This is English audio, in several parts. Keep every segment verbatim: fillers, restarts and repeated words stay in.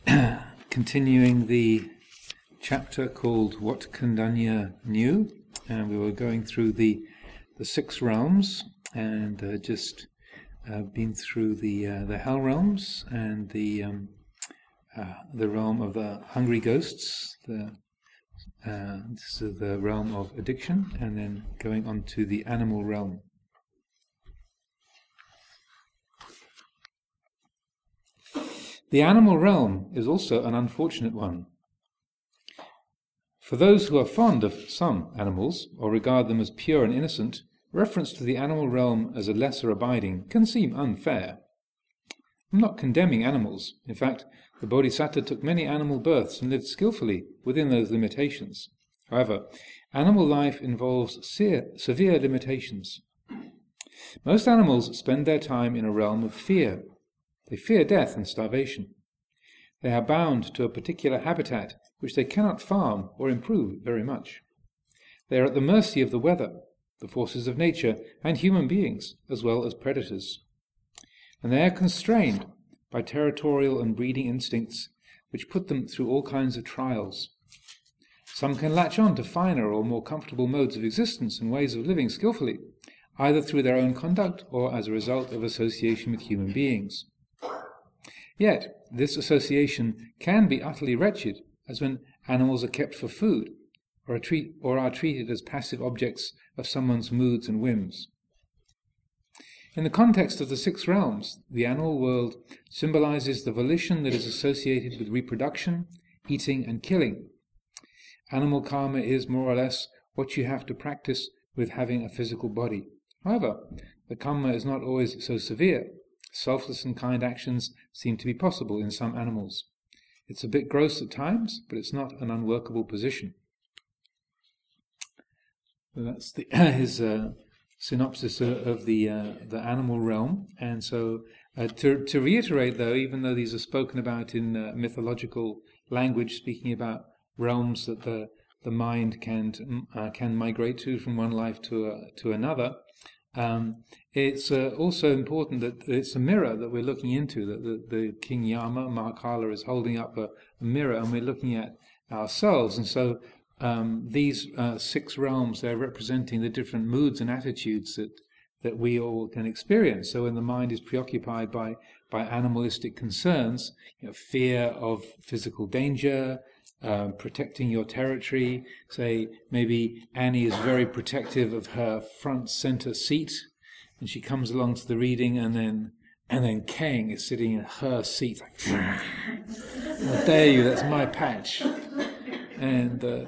continuing the chapter called What Kundanya Knew, and we were going through the the six realms, and uh, just uh, been through the uh, the hell realms and the um, uh, the realm of the hungry ghosts. The uh, this is the realm of addiction, and then going on to the animal realm. The animal realm is also an unfortunate one. For those who are fond of some animals, or regard them as pure and innocent, reference to the animal realm as a lesser abiding can seem unfair. I'm not condemning animals. In fact, the Bodhisattva took many animal births and lived skillfully within those limitations. However, animal life involves se- severe limitations. Most animals spend their time in a realm of fear. They fear death and starvation. They are bound to a particular habitat which they cannot farm or improve very much. They are at the mercy of the weather, the forces of nature, and human beings, as well as predators. And they are constrained by territorial and breeding instincts which put them through all kinds of trials. Some can latch on to finer or more comfortable modes of existence and ways of living skillfully, either through their own conduct or as a result of association with human beings. Yet, this association can be utterly wretched, as when animals are kept for food, or are, treat, or are treated as passive objects of someone's moods and whims. In the context of the six realms, the animal world symbolizes the volition that is associated with reproduction, eating, and killing. Animal karma is more or less what you have to practice with having a physical body. However, the karma is not always so severe. Selfless and kind actions seem to be possible in some animals. It's a bit gross at times, but it's not an unworkable position. So that's the, his uh, synopsis of, of the uh, the animal realm. And so, uh, to to reiterate, though, even though these are spoken about in uh, mythological language, speaking about realms that the the mind can uh, can migrate to from one life to a, to another. Um, it's uh, also important that it's a mirror that we're looking into, that the, the King Yama, Mahakala, is holding up a, a mirror, and we're looking at ourselves. And so um, these uh, six realms, they're representing the different moods and attitudes that, that we all can experience. So when the mind is preoccupied by, by animalistic concerns, you know, fear of physical danger, Um, protecting your territory. Say maybe Annie is very protective of her front center seat, and she comes along to the reading, and then and then Kang is sitting in her seat like, how dare you, that's my patch. And, uh,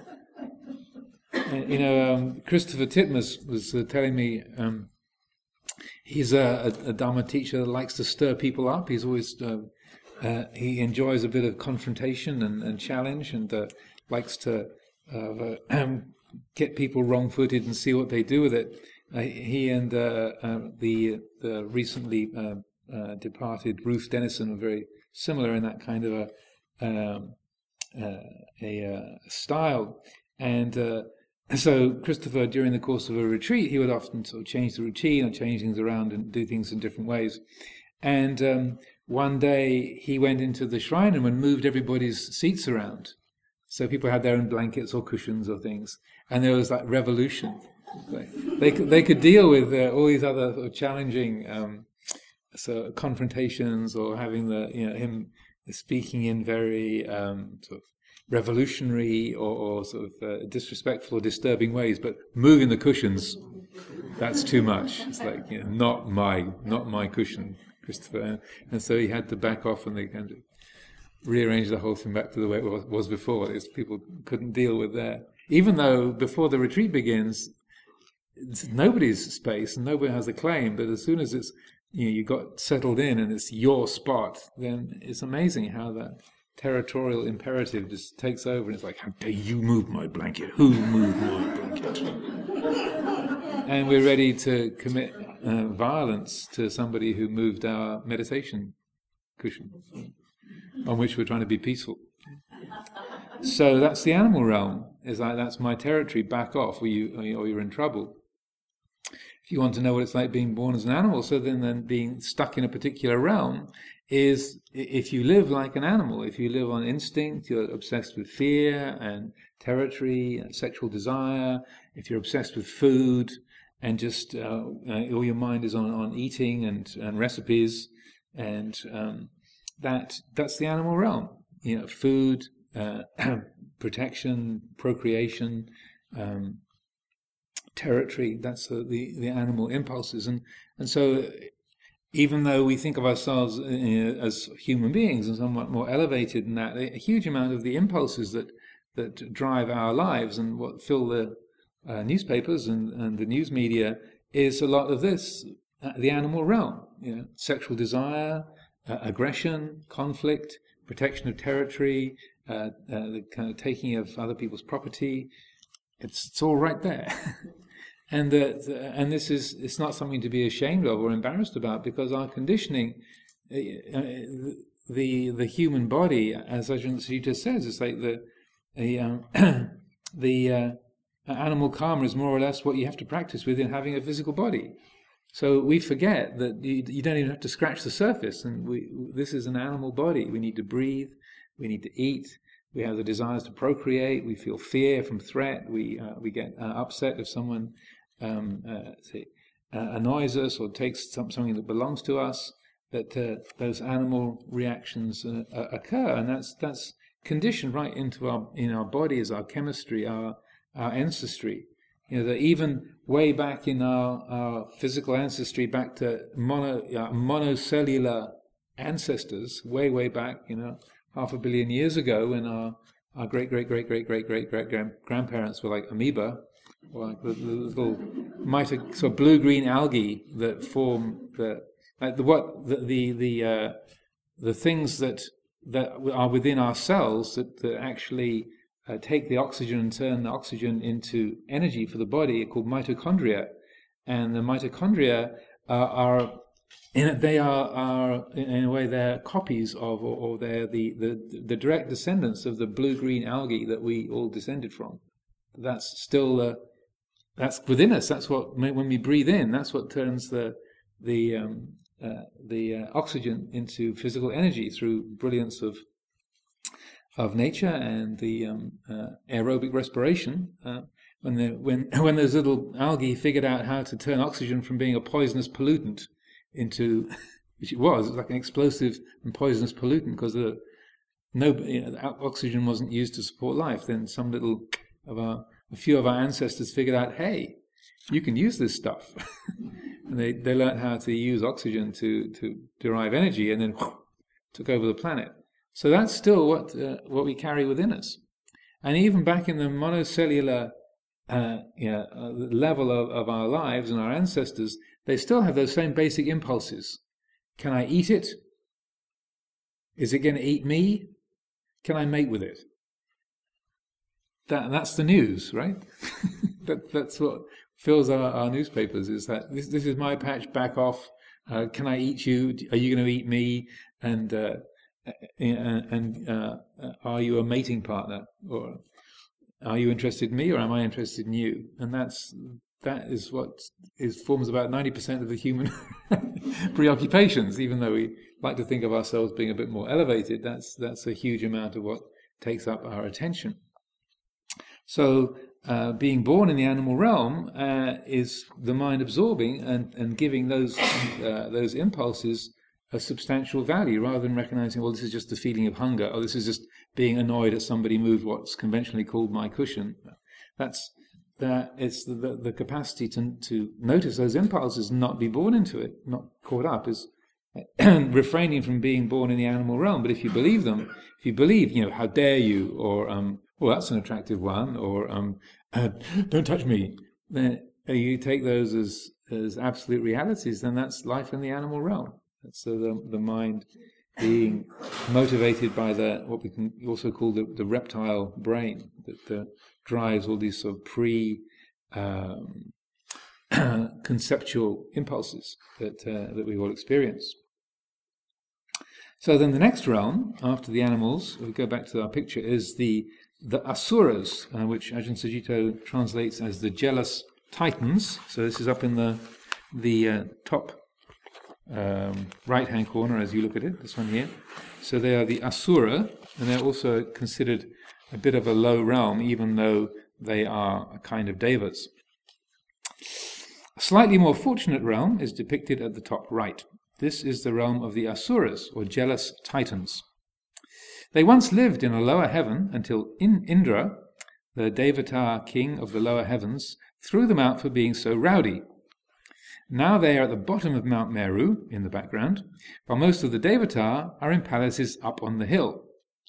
and you know, um, Christopher Titmuss was uh, telling me um, he's a, a, a Dharma teacher that likes to stir people up. He's always uh, Uh, he enjoys a bit of confrontation and, and challenge, and uh, likes to uh, uh, get people wrong-footed and see what they do with it. Uh, he and uh, uh, the the recently uh, uh, departed Ruth Denison were very similar in that kind of a um, uh, a uh, style. And uh, so Christopher, during the course of a retreat, he would often sort of change the routine or change things around and do things in different ways. And um, one day he went into the shrine room and moved everybody's seats around. So people had their own blankets or cushions or things. And there was like revolution. They could, they could deal with uh, all these other sort of challenging um, so confrontations, or having the, you know, him speaking in very um, sort of revolutionary or, or sort of uh, disrespectful or disturbing ways. But moving the cushions, that's too much. It's like, you know, not my, not my cushion, Christopher. And so he had to back off, and they kind of rearrange the whole thing back to the way it was before. It's, people couldn't deal with that. Even though before the retreat begins, it's nobody's space and nobody has a claim, but as soon as it's, you know, you got settled in and it's your spot, then it's amazing how that territorial imperative just takes over, and it's like, how dare you move my blanket? Who moved my blanket? And we're ready to commit uh, violence to somebody who moved our meditation cushion, on which we're trying to be peaceful. So that's the animal realm. Is like, that's my territory. Back off, or you, or you're in trouble. if you want to know what it's like being born as an animal, so then, then being stuck in a particular realm is if you live like an animal, if you live on instinct, you're obsessed with fear and territory and sexual desire, if you're obsessed with food and just uh, all your mind is on, on eating and, and recipes, and um, that that's the animal realm. You know, food, uh, protection, procreation, um, territory, that's the, the, the animal impulses. And, and so even though we think of ourselves uh, as human beings and somewhat more elevated than that, a huge amount of the impulses that, that drive our lives and what fill the uh, newspapers and, and the news media is a lot of this, uh, the animal realm. You know, sexual desire, uh, aggression, conflict, protection of territory, uh, uh, the kind of taking of other people's property. It's, it's all right there. And the, the, and this is, it's not something to be ashamed of or embarrassed about, because our conditioning, uh, the the human body, as Ajahn Sucitto says, it's like the the, um, the uh, animal karma is more or less what you have to practice within having a physical body. So we forget that you, you don't even have to scratch the surface, and we this is an animal body. We need to breathe, we need to eat. We have the desires to procreate. We feel fear from threat. We uh, we get uh, upset if someone um, uh, say, uh, annoys us or takes some, something that belongs to us. That uh, those animal reactions uh, uh, occur, and that's that's conditioned right into our in our body as our chemistry, our our ancestry. You know, that even way back in our, our physical ancestry, back to mono uh, monocellular ancestors, way way back, you know. Half a billion years ago, when our, our great, great, great, great, great, great, great, great grandparents were like amoeba, or like the, the little mito, sort of blue-green algae that form the like the what the the the, uh, the things that that are within our cells that, that actually uh, take the oxygen and turn the oxygen into energy for the body are called mitochondria, and the mitochondria uh, are In it, they are, are, in a way, they're copies of, or, or they're the, the, the direct descendants of the blue-green algae that we all descended from. That's still, uh, that's within us. That's what, when we breathe in, that's what turns the the um, uh, the uh, oxygen into physical energy through brilliance of of nature and the um, uh, aerobic respiration. Uh, when the when when those little algae figured out how to turn oxygen from being a poisonous pollutant into, which it was, it was like an explosive and poisonous pollutant, because the no you know, the oxygen wasn't used to support life. Then some little of our, a few of our ancestors figured out, hey, you can use this stuff, and they they learned how to use oxygen to to derive energy, and then whoosh, took over the planet. So that's still what uh, what we carry within us, and even back in the monocellular uh, you know, uh, level of, of our lives and our ancestors, they still have those same basic impulses. Can I eat it? Is it going to eat me? Can I mate with it? That that's the news, right? that that's what fills our, our newspapers. Is that this this is my patch? Back off! Uh, can I eat you? Are you going to eat me? And uh, and uh, are you a mating partner, or are you interested in me, or am I interested in you? And that's that is what is forms about ninety percent of the human preoccupations. Even though we like to think of ourselves being a bit more elevated, that's that's a huge amount of what takes up our attention. So uh, being born in the animal realm uh, is the mind absorbing and, and giving those uh, those impulses a substantial value, rather than recognizing, well, this is just a feeling of hunger, or this is just being annoyed at somebody moved what's conventionally called my cushion. That's that it's the, the, the capacity to to notice those impulses and not be born into it, not caught up, is refraining from being born in the animal realm. But if you believe them, if you believe, you know, how dare you, or um, well, that's an attractive one, or um, uh, don't touch me, then you take those as as absolute realities, then that's life in the animal realm. So the the mind being motivated by the what we can also call the, the reptile brain that uh, drives all these sort of pre um, conceptual impulses that uh, that we all experience. So then the next realm after the animals, we go back to our picture, is the the asuras, uh, which Ajahn Sucitto translates as the jealous titans. So this is up in the the uh, top um, right-hand corner as you look at it, this one here. So they are the Asura, and they're also considered a bit of a low realm, even though they are a kind of devas. A slightly more fortunate realm is depicted at the top right. This is the realm of the Asuras, or jealous titans. They once lived in a lower heaven until in Indra, the Devata king of the lower heavens, threw them out for being so rowdy. Now they are at the bottom of Mount Meru, in the background, while most of the Devata are in palaces up on the hill.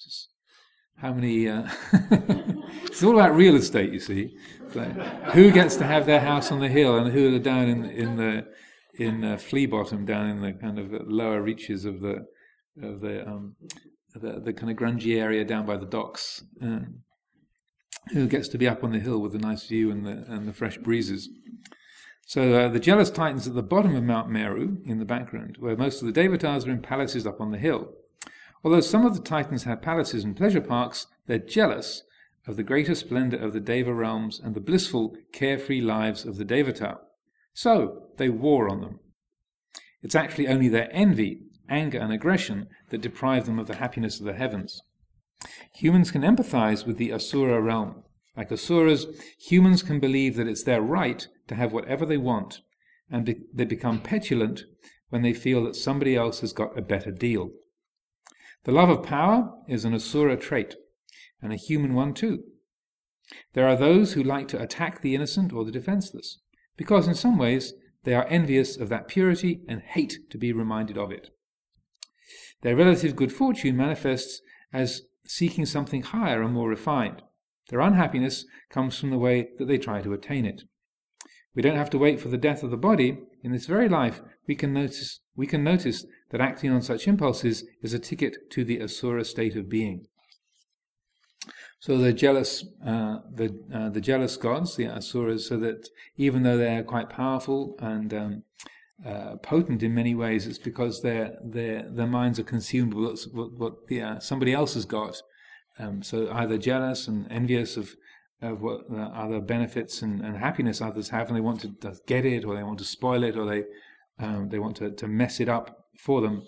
How many... Uh, it's all about real estate, you see. Like, who gets to have their house on the hill, and who are down in, in the in uh, Flea Bottom, down in the kind of lower reaches of the of the um, the, the kind of grungy area down by the docks. Um, who gets to be up on the hill with a nice view and the and the fresh breezes? So uh, the jealous titans at the bottom of Mount Meru, in the background, where most of the Devatas are in palaces up on the hill. Although some of the titans have palaces and pleasure parks, they're jealous of the greater splendor of the Deva realms and the blissful, carefree lives of the Devata. So they war on them. It's actually only their envy, anger and aggression that deprive them of the happiness of the heavens. Humans can empathize with the Asura realm. Like Asuras, humans can believe that it's their right to have whatever they want, and be- they become petulant when they feel that somebody else has got a better deal. The love of power is an Asura trait, and a human one too. There are those who like to attack the innocent or the defenseless, because in some ways they are envious of that purity and hate to be reminded of it. Their relative good fortune manifests as seeking something higher and more refined. Their unhappiness comes from the way that they try to attain it. We don't have to wait for the death of the body. In this very life, we can notice we can notice that acting on such impulses is a ticket to the Asura state of being. So the jealous, uh, the uh, the jealous gods, the Asuras, so that even though they are quite powerful and um, uh, potent in many ways, it's because their their their minds are consumed with what, what the, uh, somebody else has got. Um, so either jealous and envious of of what uh, other benefits and, and happiness others have, and they want to uh, get it, or they want to spoil it, or they um, they want to, to mess it up for them.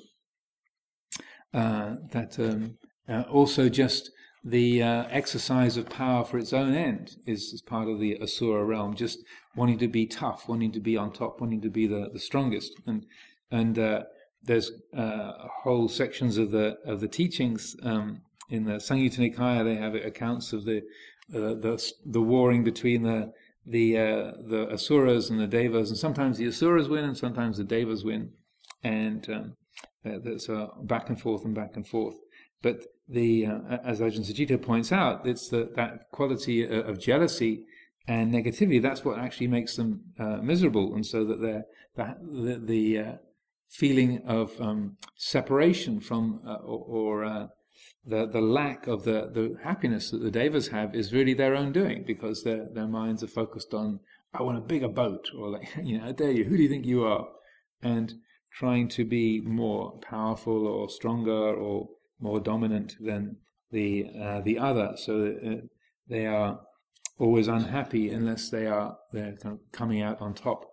Uh, that um, uh, also just the uh, exercise of power for its own end is, is part of the Asura realm, just wanting to be tough, wanting to be on top, wanting to be the, the strongest. And and uh, there's uh, whole sections of the of the teachings um, in the Samyutta Nikaya. They have accounts of the uh, the the warring between the the uh, the Asuras and the Devas, and sometimes the Asuras win and sometimes the Devas win, and um, uh, there's a back and forth and back and forth. But the uh, as Ajahn Sucitto points out, it's the, that quality of jealousy and negativity, that's what actually makes them uh, miserable, and so that they're the the uh, feeling of um, separation from uh, or, or uh, the the lack of the, the happiness that the Devas have is really their own doing, because their their minds are focused on, I want a bigger boat, or like, you know, I dare you, who do you think you are? And trying to be more powerful or stronger or more dominant than the uh, the other, so uh, they are always unhappy unless they are they're kind of coming out on top.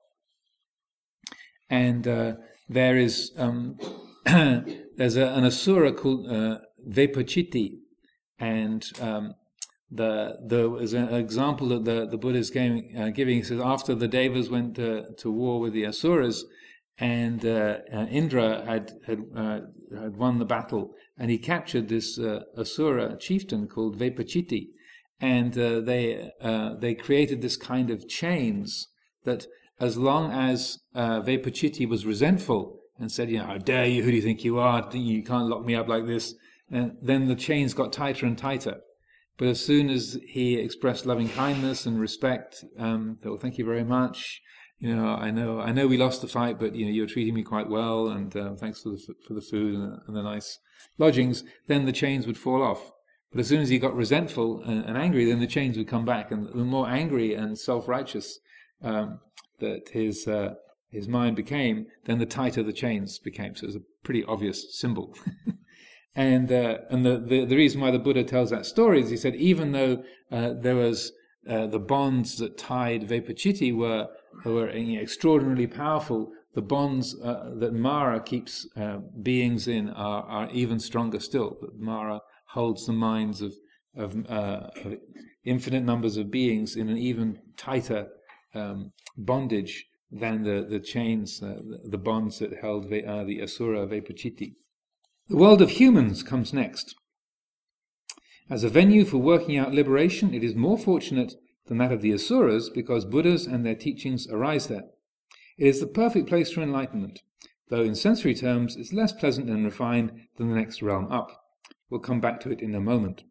And uh, there is um, there's a, an asura called uh, Vepachiti, and um, the the is an example that the the Buddha is giving. Uh, giving. He says after the Devas went to, to war with the Asuras, and uh, uh, Indra had had uh, had won the battle, and he captured this uh, Asura chieftain called Vepachiti, and uh, they uh, they created this kind of chains that, as long as uh, Vepachiti was resentful and said, you know, how dare you, who do you think you are, you can't lock me up like this, and then the chains got tighter and tighter. But as soon as he expressed loving kindness and respect, um, well, thank you very much. You know, I know, I know we lost the fight, but you know, you're treating me quite well, and uh, thanks for the for the food and the, and the nice lodgings. Then the chains would fall off. But as soon as he got resentful and, and angry, then the chains would come back. And the more angry and self-righteous um, that his uh, his mind became, then the tighter the chains became. So it was a pretty obvious symbol. and uh, and the, the the reason why the Buddha tells that story is he said even though uh, there was uh, the bonds that tied Vepachiti were who are extraordinarily powerful, the bonds uh, that Mara keeps uh, beings in are, are even stronger still. That Mara holds the minds of, of, uh, of infinite numbers of beings in an even tighter um, bondage than the, the chains, uh, the bonds that held the, uh, the Asura Vepachiti. The world of humans comes next. As a venue for working out liberation, it is more fortunate than that of the Asuras because Buddhas and their teachings arise there. It is the perfect place for enlightenment, though in sensory terms it's less pleasant and refined than the next realm up. We'll come back to it in a moment.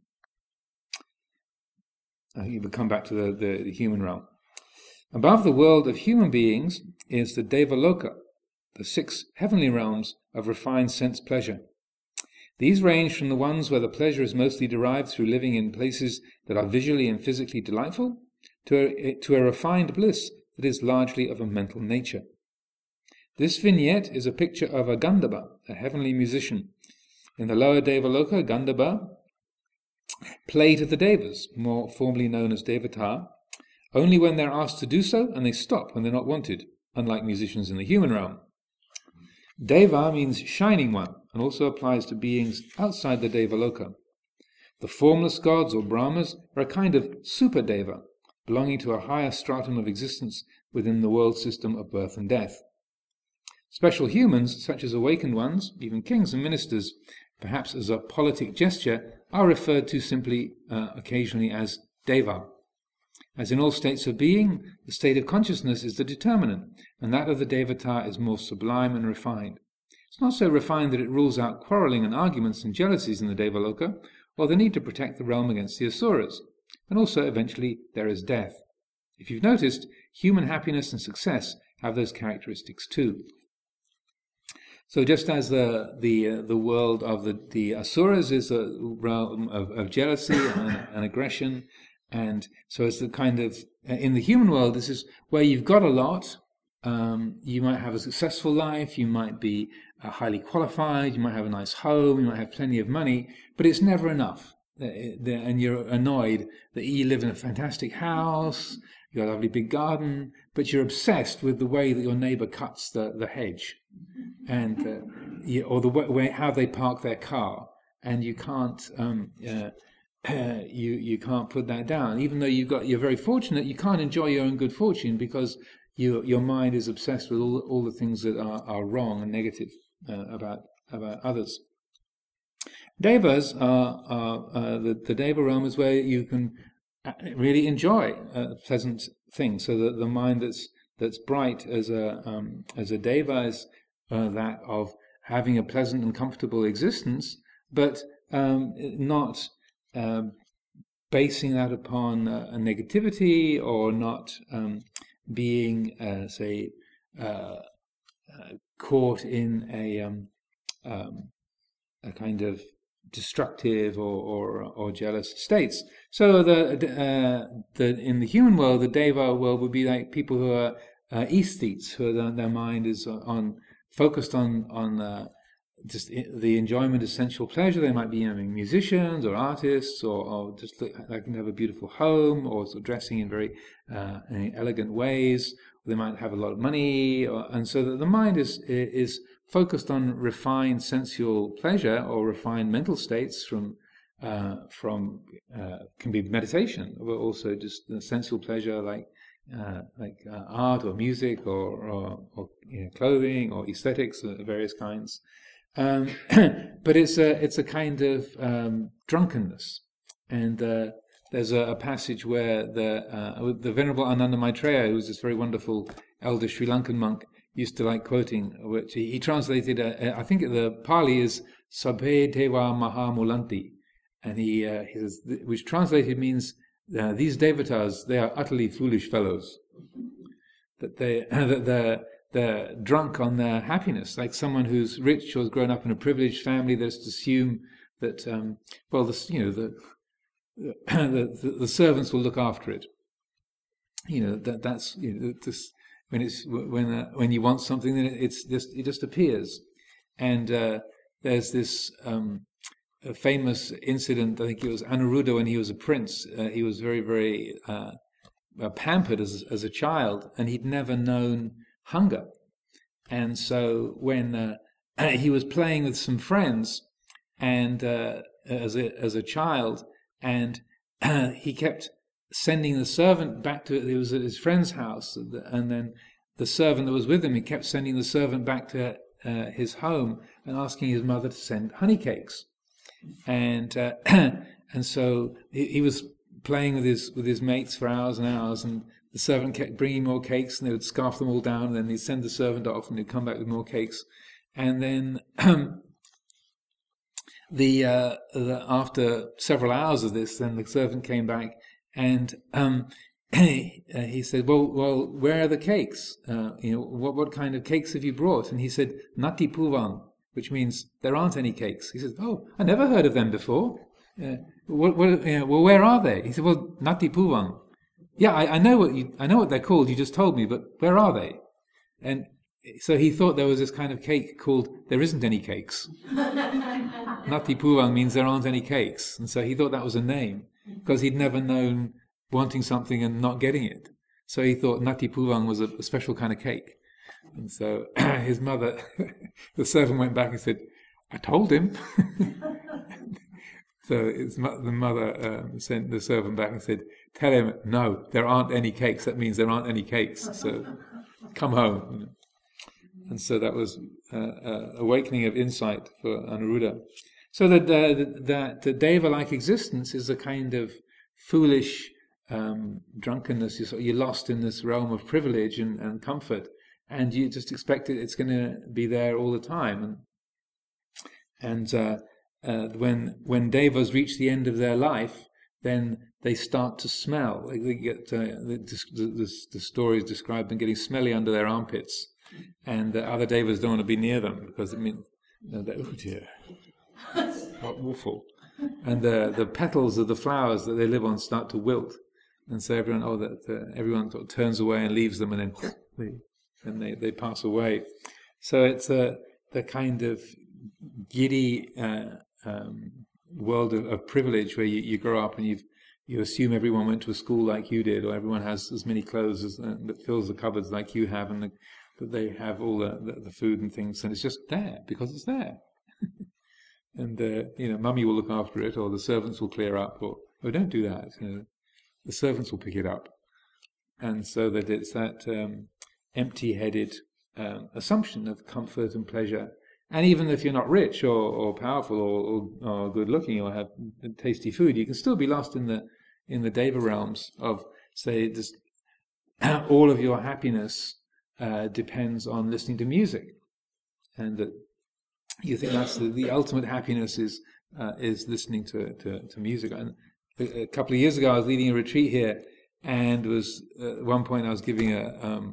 I think we'll come back to the, the, the human realm. Above the world of human beings is the Devaloka, the six heavenly realms of refined sense pleasure. These range from the ones where the pleasure is mostly derived through living in places that are visually and physically delightful, to a, to a refined bliss that is largely of a mental nature. This vignette is a picture of a Gandhava, a heavenly musician. In the lower Devaloka, Gandhava play to the Devas, more formally known as Devata, only when they're asked to do so, and they stop when they're not wanted, unlike musicians in the human realm. Deva means shining one, and also applies to beings outside the Devaloka. The formless gods, or Brahmas, are a kind of super-deva, belonging to a higher stratum of existence within the world system of birth and death. Special humans, such as awakened ones, even kings and ministers, perhaps as a politic gesture, are referred to simply uh, occasionally as Deva. As in all states of being, the state of consciousness is the determinant, and that of the Devata is more sublime and refined. It's not so refined that it rules out quarrelling and arguments and jealousies in the Devaloka, or the need to protect the realm against the Asuras. And also, eventually, there is death. If you've noticed, human happiness and success have those characteristics too. So just as the the uh, the world of the, the Asuras is a realm of, of jealousy and, and aggression, and so it's the kind of, in the human world, this is where you've got a lot, um, you might have a successful life, you might be uh, highly qualified, you might have a nice home, you might have plenty of money, but it's never enough. And you're annoyed that you live in a fantastic house, you've got a lovely big garden, but you're obsessed with the way that your neighbour cuts the, the hedge, and uh, you, or the way how they park their car, and you can't um, uh, uh, you you can't put that down. Even though you've got you're very fortunate, you can't enjoy your own good fortune because you, your mind is obsessed with all all the things that are, are wrong and negative uh, about about others. Devas are, are uh, the, the Deva realm is where you can really enjoy uh, pleasant things. So that the mind that's that's bright as a um, as a Deva is uh, that of having a pleasant and comfortable existence, but um, not uh, basing that upon uh, a negativity, or not um, being, uh, say, uh, uh, caught in a um, um, a kind of destructive or, or or jealous states. So the uh, the in the human world, the Deva world would be like people who are uh, aesthetes, who are the, their mind is on focused on on uh, just the enjoyment of sensual pleasure. They might be, you know, musicians or artists, or, or just look, they can have a beautiful home, or sort of dressing in very uh, in elegant ways. They might have a lot of money, or, and so that the mind is is focused on refined sensual pleasure or refined mental states from uh, from uh, can be meditation, but also just sensual pleasure like uh, like uh, art or music or or, or you know, clothing or aesthetics of various kinds. Um, but it's a it's a kind of um, drunkenness, and uh, there's a, a passage where the uh, the Venerable Ananda Maitreya, who was this very wonderful elder Sri Lankan monk, used to like quoting, which he, he translated, uh, I think the Pali is Sabhe Deva Maha Mulanti, and he, uh, he says, which translated means, uh, these devatas, they are utterly foolish fellows. That they, that they're, they're drunk on their happiness, like someone who's rich or has grown up in a privileged family. That's to assume that, um, well, the, you know, the, the the servants will look after it. You know, that that's, you know, this. When it's when uh, when you want something, then it's just it just appears. And uh, there's this um, a famous incident. I think it was Anuruddha when he was a prince. Uh, he was very very uh, uh, pampered as as a child, and he'd never known hunger. And so when uh, he was playing with some friends, and uh, as a as a child, and uh, he kept sending the servant back to, he was at his friend's house, and then the servant that was with him, he kept sending the servant back to uh, his home and asking his mother to send honey cakes. And uh, and so he, he was playing with his with his mates for hours and hours, and the servant kept bringing more cakes, and they would scarf them all down, and then he'd send the servant off, and he'd come back with more cakes. And then the, uh, the after several hours of this, then the servant came back, and um, he, uh, he said, "Well, well, where are the cakes? Uh, you know, what what kind of cakes have you brought?" And he said, "Nati puvan," which means there aren't any cakes. He said, "Oh, I never heard of them before. Uh, what, what, you know, well, where are they?" He said, "Well, Nati puvan. Yeah, I, I know what you, I know what they're called. You just told me, but where are they?" And so he thought there was this kind of cake called "there isn't any cakes." Nati puvan means there aren't any cakes, and so he thought that was a name because he'd never known wanting something and not getting it. So he thought Nati puvan was a, a special kind of cake. And so his mother, the servant went back and said, "I told him." So his, the mother um, sent the servant back and said, "Tell him, no, there aren't any cakes. That means there aren't any cakes. So come home." You know. And so that was uh, uh, awakening of insight for Anuruddha. So that uh, that the deva-like existence is a kind of foolish um, drunkenness. You're, sort of, you're lost in this realm of privilege and, and comfort, and you just expect it, it's going to be there all the time. And and uh, uh, when when devas reach the end of their life, then they start to smell. Like they get uh, the, the, the stories describe them getting smelly under their armpits, and the other devas don't want to be near them because it means, you know, oh dear, how awful. And the the petals of the flowers that they live on start to wilt, and so everyone oh that uh, everyone sort of turns away and leaves them, and then they and they, they pass away. So it's a the kind of giddy uh, um, world of, of privilege where you, you grow up and you you assume everyone went to a school like you did, or everyone has as many clothes as, uh, that fills the cupboards like you have, and the, that they have all the, the, the food and things, and it's just there because it's there. And uh, you know, mummy will look after it, or the servants will clear up, or oh, don't do that. You know, the servants will pick it up, and so that it's that um, empty-headed um, assumption of comfort and pleasure. And even if you're not rich or, or powerful or, or, or good-looking or have tasty food, you can still be lost in the in the deva realms of, say, just all of your happiness uh, depends on listening to music, and that you think that's the, the ultimate happiness is uh, is listening to, to, to music. And a, a couple of years ago, I was leading a retreat here, and was uh, at one point I was giving a um,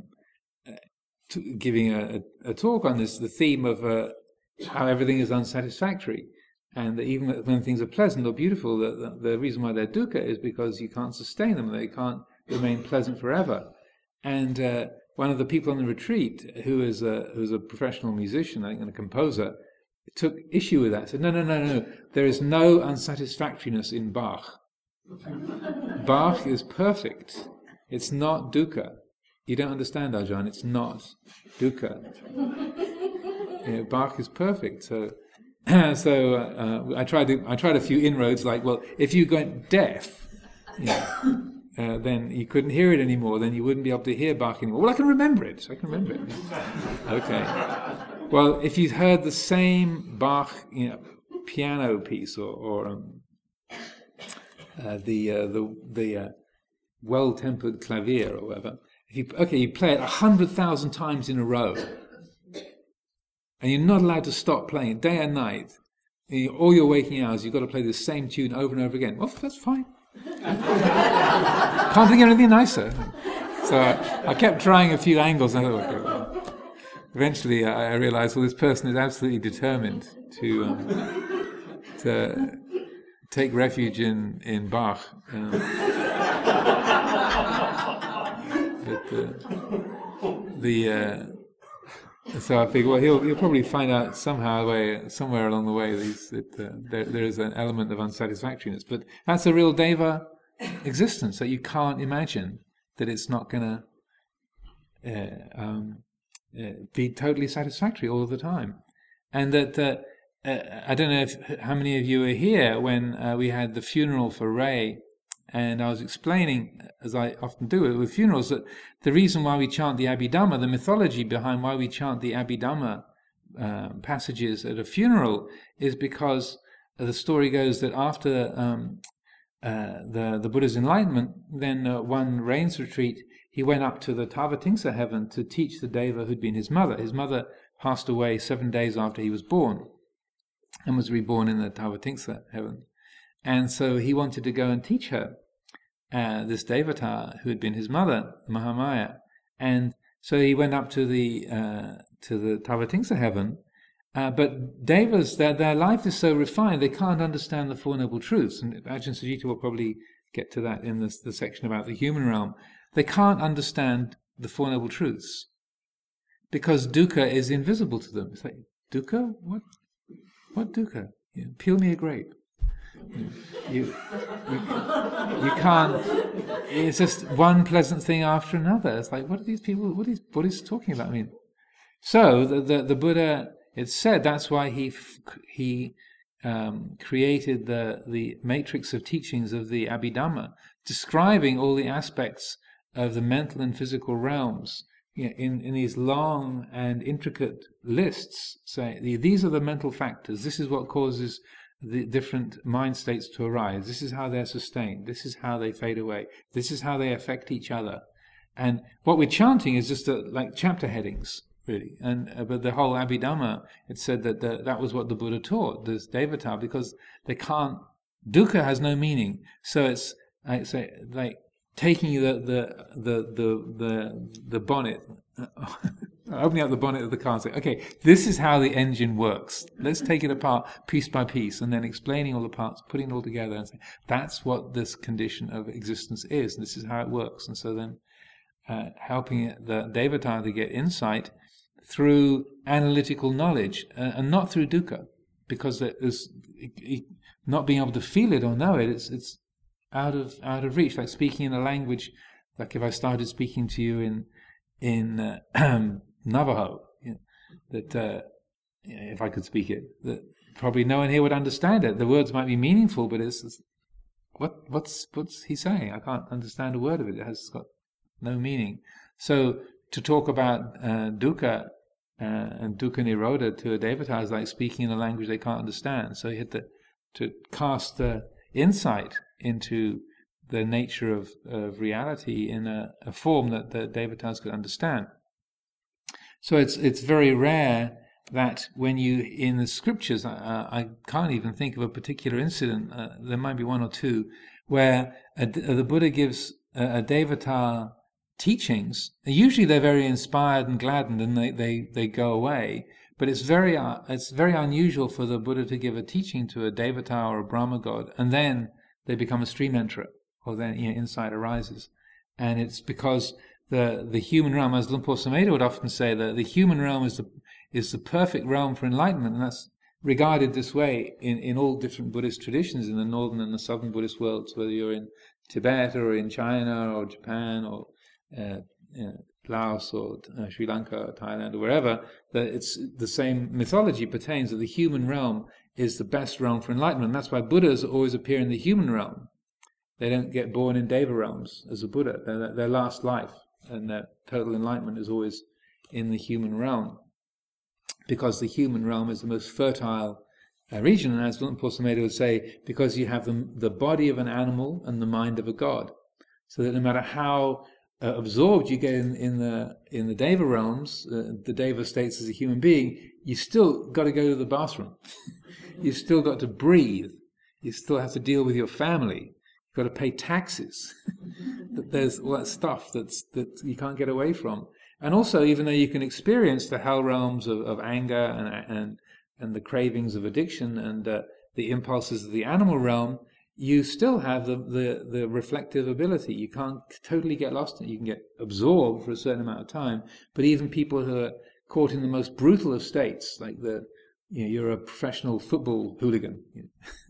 t- giving a, a talk on this, the theme of uh, how everything is unsatisfactory, and that even when things are pleasant or beautiful, the, the, the reason why they're dukkha is because you can't sustain them; they can't remain pleasant forever. And uh, one of the people on the retreat, who is a who's a professional musician, I think, and a composer, took issue with that. Said, "No, no, no, no. There is no unsatisfactoriness in Bach. Bach is perfect. It's not dukkha. You don't understand, Ajahn. It's not dukkha. You know, Bach is perfect." So, so uh, I tried. To, I tried a few inroads, like, well, if you went deaf, you know, uh, then you couldn't hear it anymore. Then you wouldn't be able to hear Bach anymore. Well, I can remember it. I can remember it. Okay. Well, if you'd heard the same Bach, you know, piano piece, or, or um, uh, the uh, the the uh, well-tempered clavier or whatever, if you okay, you play it a hundred thousand times in a row, and you're not allowed to stop playing it day and night. You, all your waking hours, you've got to play the same tune over and over again. Well, that's fine. Can't think of anything nicer. So I, I kept trying a few angles, and I thought, okay, well. Eventually, I realized, well, this person is absolutely determined to um, to take refuge in in Bach. Um, but uh, the uh, so I figure, well, he'll he'll probably find out somehow, way somewhere along the way, these, that uh, there there is an element of unsatisfactoriness. But that's a real deva existence that you can't imagine that it's not going to uh, um, uh, be totally satisfactory all of the time. And that, uh, uh, I don't know if, how many of you were here when uh, we had the funeral for Ray, and I was explaining, as I often do with funerals, that the reason why we chant the Abhidhamma, the mythology behind why we chant the Abhidhamma uh, passages at a funeral, is because the story goes that after um, uh, the, the Buddha's enlightenment, then uh, one rains retreat, he went up to the Tavatimsa heaven to teach the Deva who'd been his mother. His mother passed away seven days after he was born and was reborn in the Tavatimsa heaven. And so he wanted to go and teach her, uh, this Devata who had been his mother, Mahamaya. And so he went up to the uh, to the Tavatimsa heaven. Uh, but Devas, their, their life is so refined, they can't understand the Four Noble Truths. And Ajahn Sujita will probably get to that in this, the section about the human realm. They can't understand the Four Noble Truths because dukkha is invisible to them. It's like, dukkha? What? What dukkha? You know, peel me a grape. You, you, you, you can't. It's just one pleasant thing after another. It's like, what are these people? What are these Buddhists talking about? I mean, so the the, the Buddha. It's said that's why he he um, created the the matrix of teachings of the Abhidhamma, describing all the aspects of the mental and physical realms, you know, in in these long and intricate lists. Say these are the mental factors. This is what causes the different mind states to arise. This is how they're sustained. This is how they fade away. This is how they affect each other. And what we're chanting is just a, like chapter headings, really. And uh, but the whole Abhidhamma, it said that the, that was what the Buddha taught, this Devata, because they can't. Dukkha has no meaning. So it's I say like taking the the the the the, the bonnet. Opening up the bonnet of the car and saying, okay, this is how the engine works. Let's take it apart piece by piece, and then explaining all the parts, putting it all together, and saying, that's what this condition of existence is, and this is how it works. And so then uh, helping the Devata to get insight through analytical knowledge, uh, and not through dukkha, because it is, it, it, not being able to feel it or know it, it's it's out of out of reach. Like speaking in a language, like if I started speaking to you in in uh, Navajo, you know, that uh, you know, if I could speak it, that probably no one here would understand it. The words might be meaningful, but it's, it's what what's what's he saying? I can't understand a word of it. It has got no meaning. So to talk about uh, dukkha uh, and dukkha nirodha to a devata is like speaking in a language they can't understand. So you had to to cast the insight into the nature of, of reality in a, a form that the devatas could understand. So it's it's very rare that when you, in the scriptures, uh, I can't even think of a particular incident, uh, there might be one or two, where a, a, the Buddha gives a, a devata teachings. Usually they're very inspired and gladdened and they, they, they go away. But it's very uh, it's very unusual for the Buddha to give a teaching to a devata or a Brahma god, and then they become a stream enterer, or then you know, insight arises. And it's because the the human realm, as Luang Por Sumedho would often say, that the human realm is the is the perfect realm for enlightenment, and that's regarded this way in, in all different Buddhist traditions, in the northern and the southern Buddhist worlds, whether you're in Tibet or in China or Japan or uh, you know, Laos or uh, Sri Lanka or Thailand or wherever, that it's the same mythology pertains that the human realm is the best realm for enlightenment. And that's why Buddhas always appear in the human realm. They don't get born in Deva realms as a Buddha. Their, their last life and their total enlightenment is always in the human realm, because the human realm is the most fertile uh, region. And as Luang Por Sumedho would say, because you have the, the body of an animal and the mind of a god, so that no matter how uh, absorbed you get in, in the in the Deva realms, uh, the Deva states as a human being, you still got to go to the bathroom. You've still got to breathe. You still have to deal with your family. You've got to pay taxes. There's all that stuff that's that you can't get away from. And also, even though you can experience the hell realms of, of anger and and and the cravings of addiction and uh, the impulses of the animal realm, you still have the, the, the reflective ability. You can't totally get lost in it. You can get absorbed for a certain amount of time. But even people who are caught in the most brutal of states, like the you know, you're a professional football hooligan, you know,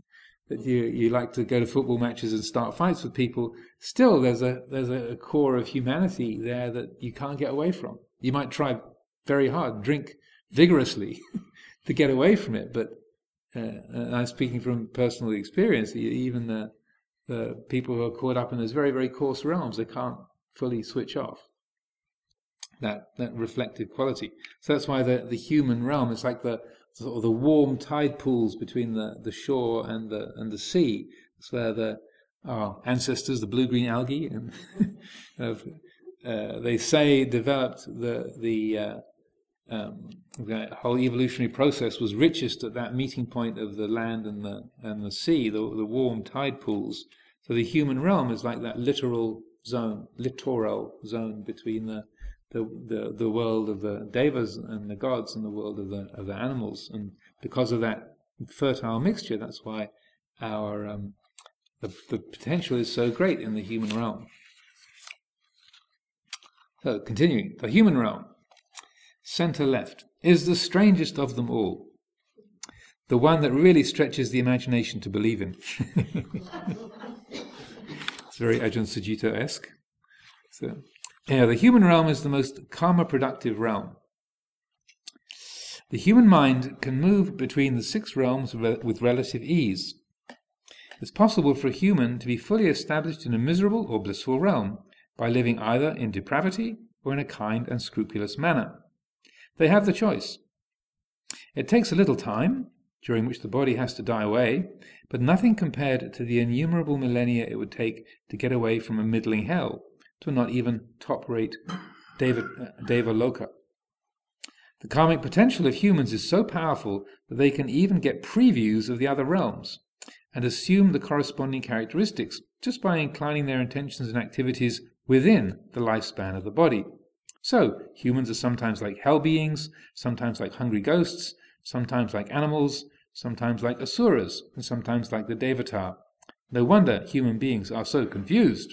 that you you like to go to football matches and start fights with people, still there's a there's a core of humanity there that you can't get away from. You might try very hard, drink vigorously to get away from it, but uh, and I'm speaking from personal experience. Even the the people who are caught up in those very very coarse realms, they can't fully switch off that that reflective quality. So that's why the the human realm is like the sort of the warm tide pools between the, the shore and the and the sea. It's where the our ancestors, the blue green algae, and have, uh, they say developed the the, uh, um, the whole evolutionary process was richest at that meeting point of the land and the and the sea, the the warm tide pools. So the human realm is like that littoral zone, littoral zone between the The, the the world of the devas and the gods and the world of the of the animals, and because of that fertile mixture, that's why our um, the the potential is so great in the human realm. So continuing, the human realm, center left, is the strangest of them all, the one that really stretches the imagination to believe in. It's very Ajahn Sucitto-esque. So. Yeah, the human realm is the most karma-productive realm. The human mind can move between the six realms with relative ease. It's possible for a human to be fully established in a miserable or blissful realm by living either in depravity or in a kind and scrupulous manner. They have the choice. It takes a little time, during which the body has to die away, but nothing compared to the innumerable millennia it would take to get away from a middling hell, to not even top-rate Deva, Deva Loka. The karmic potential of humans is so powerful that they can even get previews of the other realms and assume the corresponding characteristics just by inclining their intentions and activities within the lifespan of the body. So, humans are sometimes like hell beings, sometimes like hungry ghosts, sometimes like animals, sometimes like asuras, and sometimes like the Devata. No wonder human beings are so confused.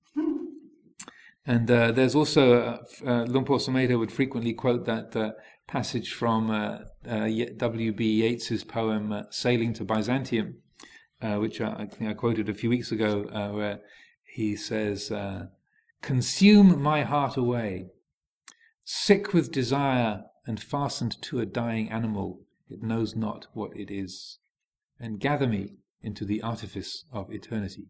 And uh, there's also, uh, uh, Luang Por Sumedho would frequently quote that uh, passage from uh, uh, W B Yeats's poem uh, Sailing to Byzantium, uh, which I, I think I quoted a few weeks ago, uh, where he says, uh, "Consume my heart away, sick with desire and fastened to a dying animal, it knows not what it is, and gather me into the artifice of eternity."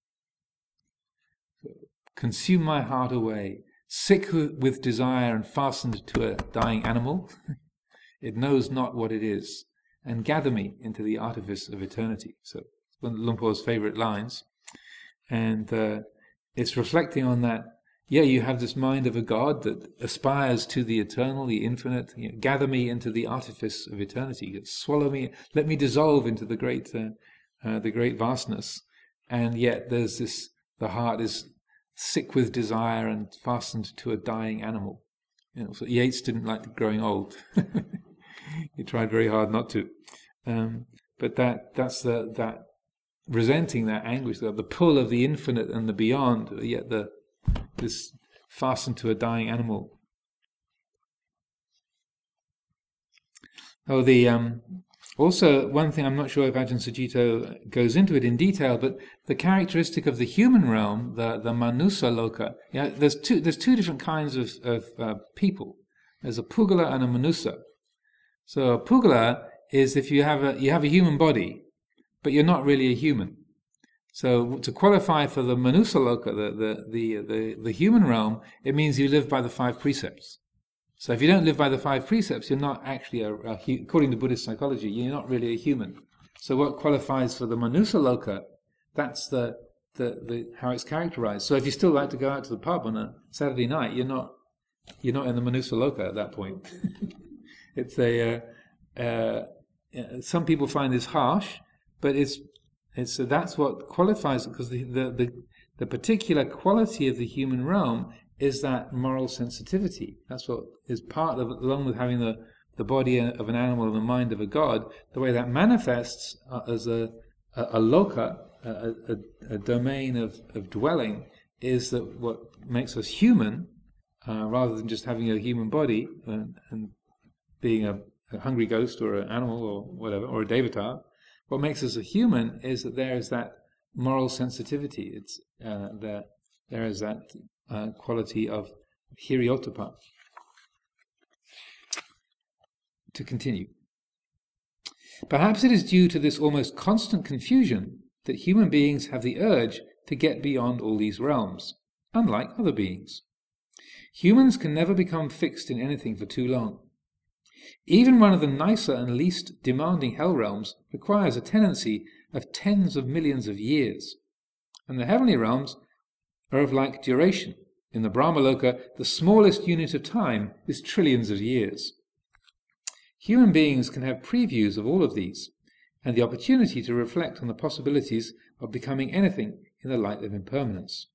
So, consume my heart away, sick with desire and fastened to a dying animal, it knows not what it is, and gather me into the artifice of eternity. So it's one of Luang Por's favourite lines, and uh, it's reflecting on that. Yeah, you have this mind of a God that aspires to the eternal, the infinite. You know, gather me into the artifice of eternity. Swallow me, let me dissolve into the great, uh, uh, the great vastness. And yet, there's this. The heart is sick with desire and fastened to a dying animal. You know, so Yeats didn't like growing old. He tried very hard not to. Um, but that that's the that resenting that anguish, the, the pull of the infinite and the beyond, yet the this fastened to a dying animal. Oh, the um, also one thing, I'm not sure if Ajahn Sucitto goes into it in detail, but the characteristic of the human realm, the the Manusa Loka. Yeah, there's two there's two different kinds of of uh, people. There's a Pugala and a Manusa. So a Pugala is if you have a you have a human body, but you're not really a human. So to qualify for the Manusa Loka, the, the, the, the, the human realm, it means you live by the five precepts. So if you don't live by the five precepts, you're not actually, a, a according to Buddhist psychology, you're not really a human. So what qualifies for the Manusa Loka, that's the, the, the how it's characterized. So if you still like to go out to the pub on a Saturday night, you're not you're not in the Manusa Loka at that point. It's a uh, uh, some people find this harsh, but it's It's, so that's what qualifies it, because the, the, the, the particular quality of the human realm is that moral sensitivity. That's what is part of it, along with having the, the body of an animal and the mind of a god. The way that manifests uh, as a, a, a loka, a, a, a domain of, of dwelling, is that what makes us human, uh, rather than just having a human body and, and being a, a hungry ghost or an animal or whatever, or a devata. What makes us a human is that there is that moral sensitivity. It's uh, there. There is that uh, quality of hiriotapa. To continue. Perhaps it is due to this almost constant confusion that human beings have the urge to get beyond all these realms, unlike other beings. Humans can never become fixed in anything for too long. Even one of the nicer and least demanding hell realms requires a tenancy of tens of millions of years, and the heavenly realms are of like duration. In the Brahmaloka, the smallest unit of time is trillions of years. Human beings can have previews of all of these, and the opportunity to reflect on the possibilities of becoming anything in the light of impermanence.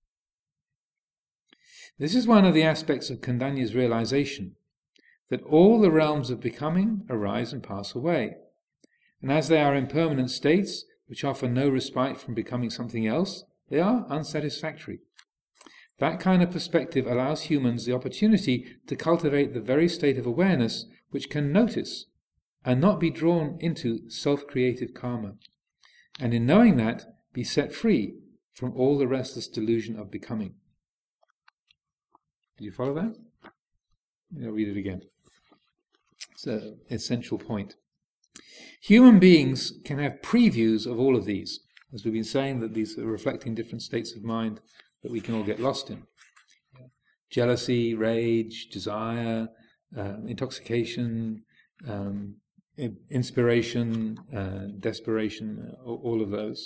This is one of the aspects of Kondanya's realization, that all the realms of becoming arise and pass away, and as they are impermanent states which offer no respite from becoming something else, they are unsatisfactory. That kind of perspective allows humans the opportunity to cultivate the very state of awareness which can notice and not be drawn into self-creative karma, and in knowing that, be set free from all the restless delusion of becoming. Do you follow that? I'll read it again. It's an essential point. Human beings can have previews of all of these. As we've been saying, that these are reflecting different states of mind that we can all get lost in. Jealousy, rage, desire, uh, intoxication, um, inspiration, uh, desperation, uh, all of those.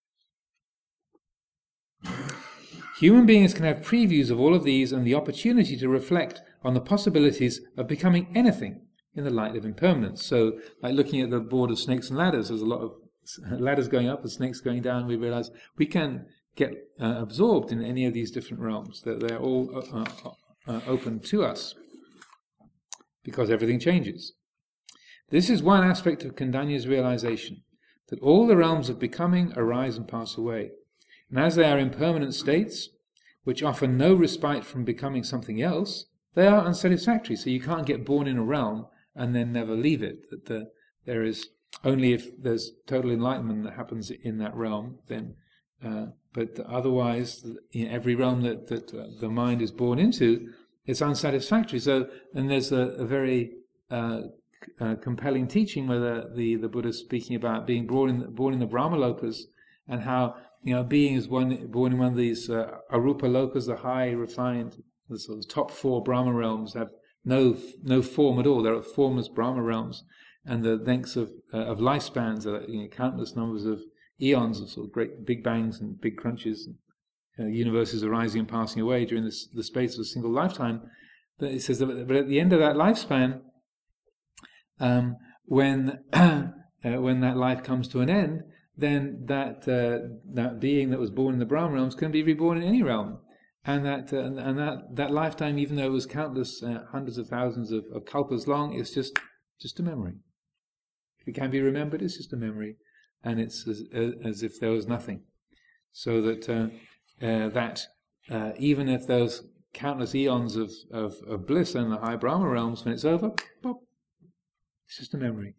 Human beings can have previews of all of these and the opportunity to reflect on the possibilities of becoming anything in the light of impermanence. So, like looking at the board of snakes and ladders, there's a lot of ladders going up and snakes going down. We realize we can get uh, absorbed in any of these different realms, that they're all uh, uh, open to us because everything changes. This is one aspect of Kondanya's realization, that all the realms of becoming arise and pass away, and as they are impermanent states which offer no respite from becoming something else, they are unsatisfactory. So you can't get born in a realm and then never leave it. That the, there is only if there's total enlightenment that happens in that realm, then uh, but otherwise, in every realm that, that uh, the mind is born into, it's unsatisfactory. So, and there's a, a very uh, uh, compelling teaching where the, the, the Buddha is speaking about being born in, born in the Brahmalokas, and how, you know, being is one, born in one of these uh, Arupa Lokas, the high, refined, the sort of top four Brahma realms, have no no form at all. There are formless Brahma realms, and the lengths of uh, of lifespans are, you know, countless numbers of eons of sort of great big bangs and big crunches, and, uh, universes arising and passing away during this, the space of a single lifetime. But it says that, but at the end of that lifespan, um, when uh, when that life comes to an end, then that uh, that being that was born in the Brahma realms can be reborn in any realm, and that uh, and that that lifetime, even though it was countless uh, hundreds of thousands of, of kalpas long, is just just a memory. If it can be remembered, it's just a memory. And it's as, as if there was nothing. So that uh, uh, that uh, even if those countless eons of, of, of bliss in the high Brahma realms, when it's over, pop, it's just a memory.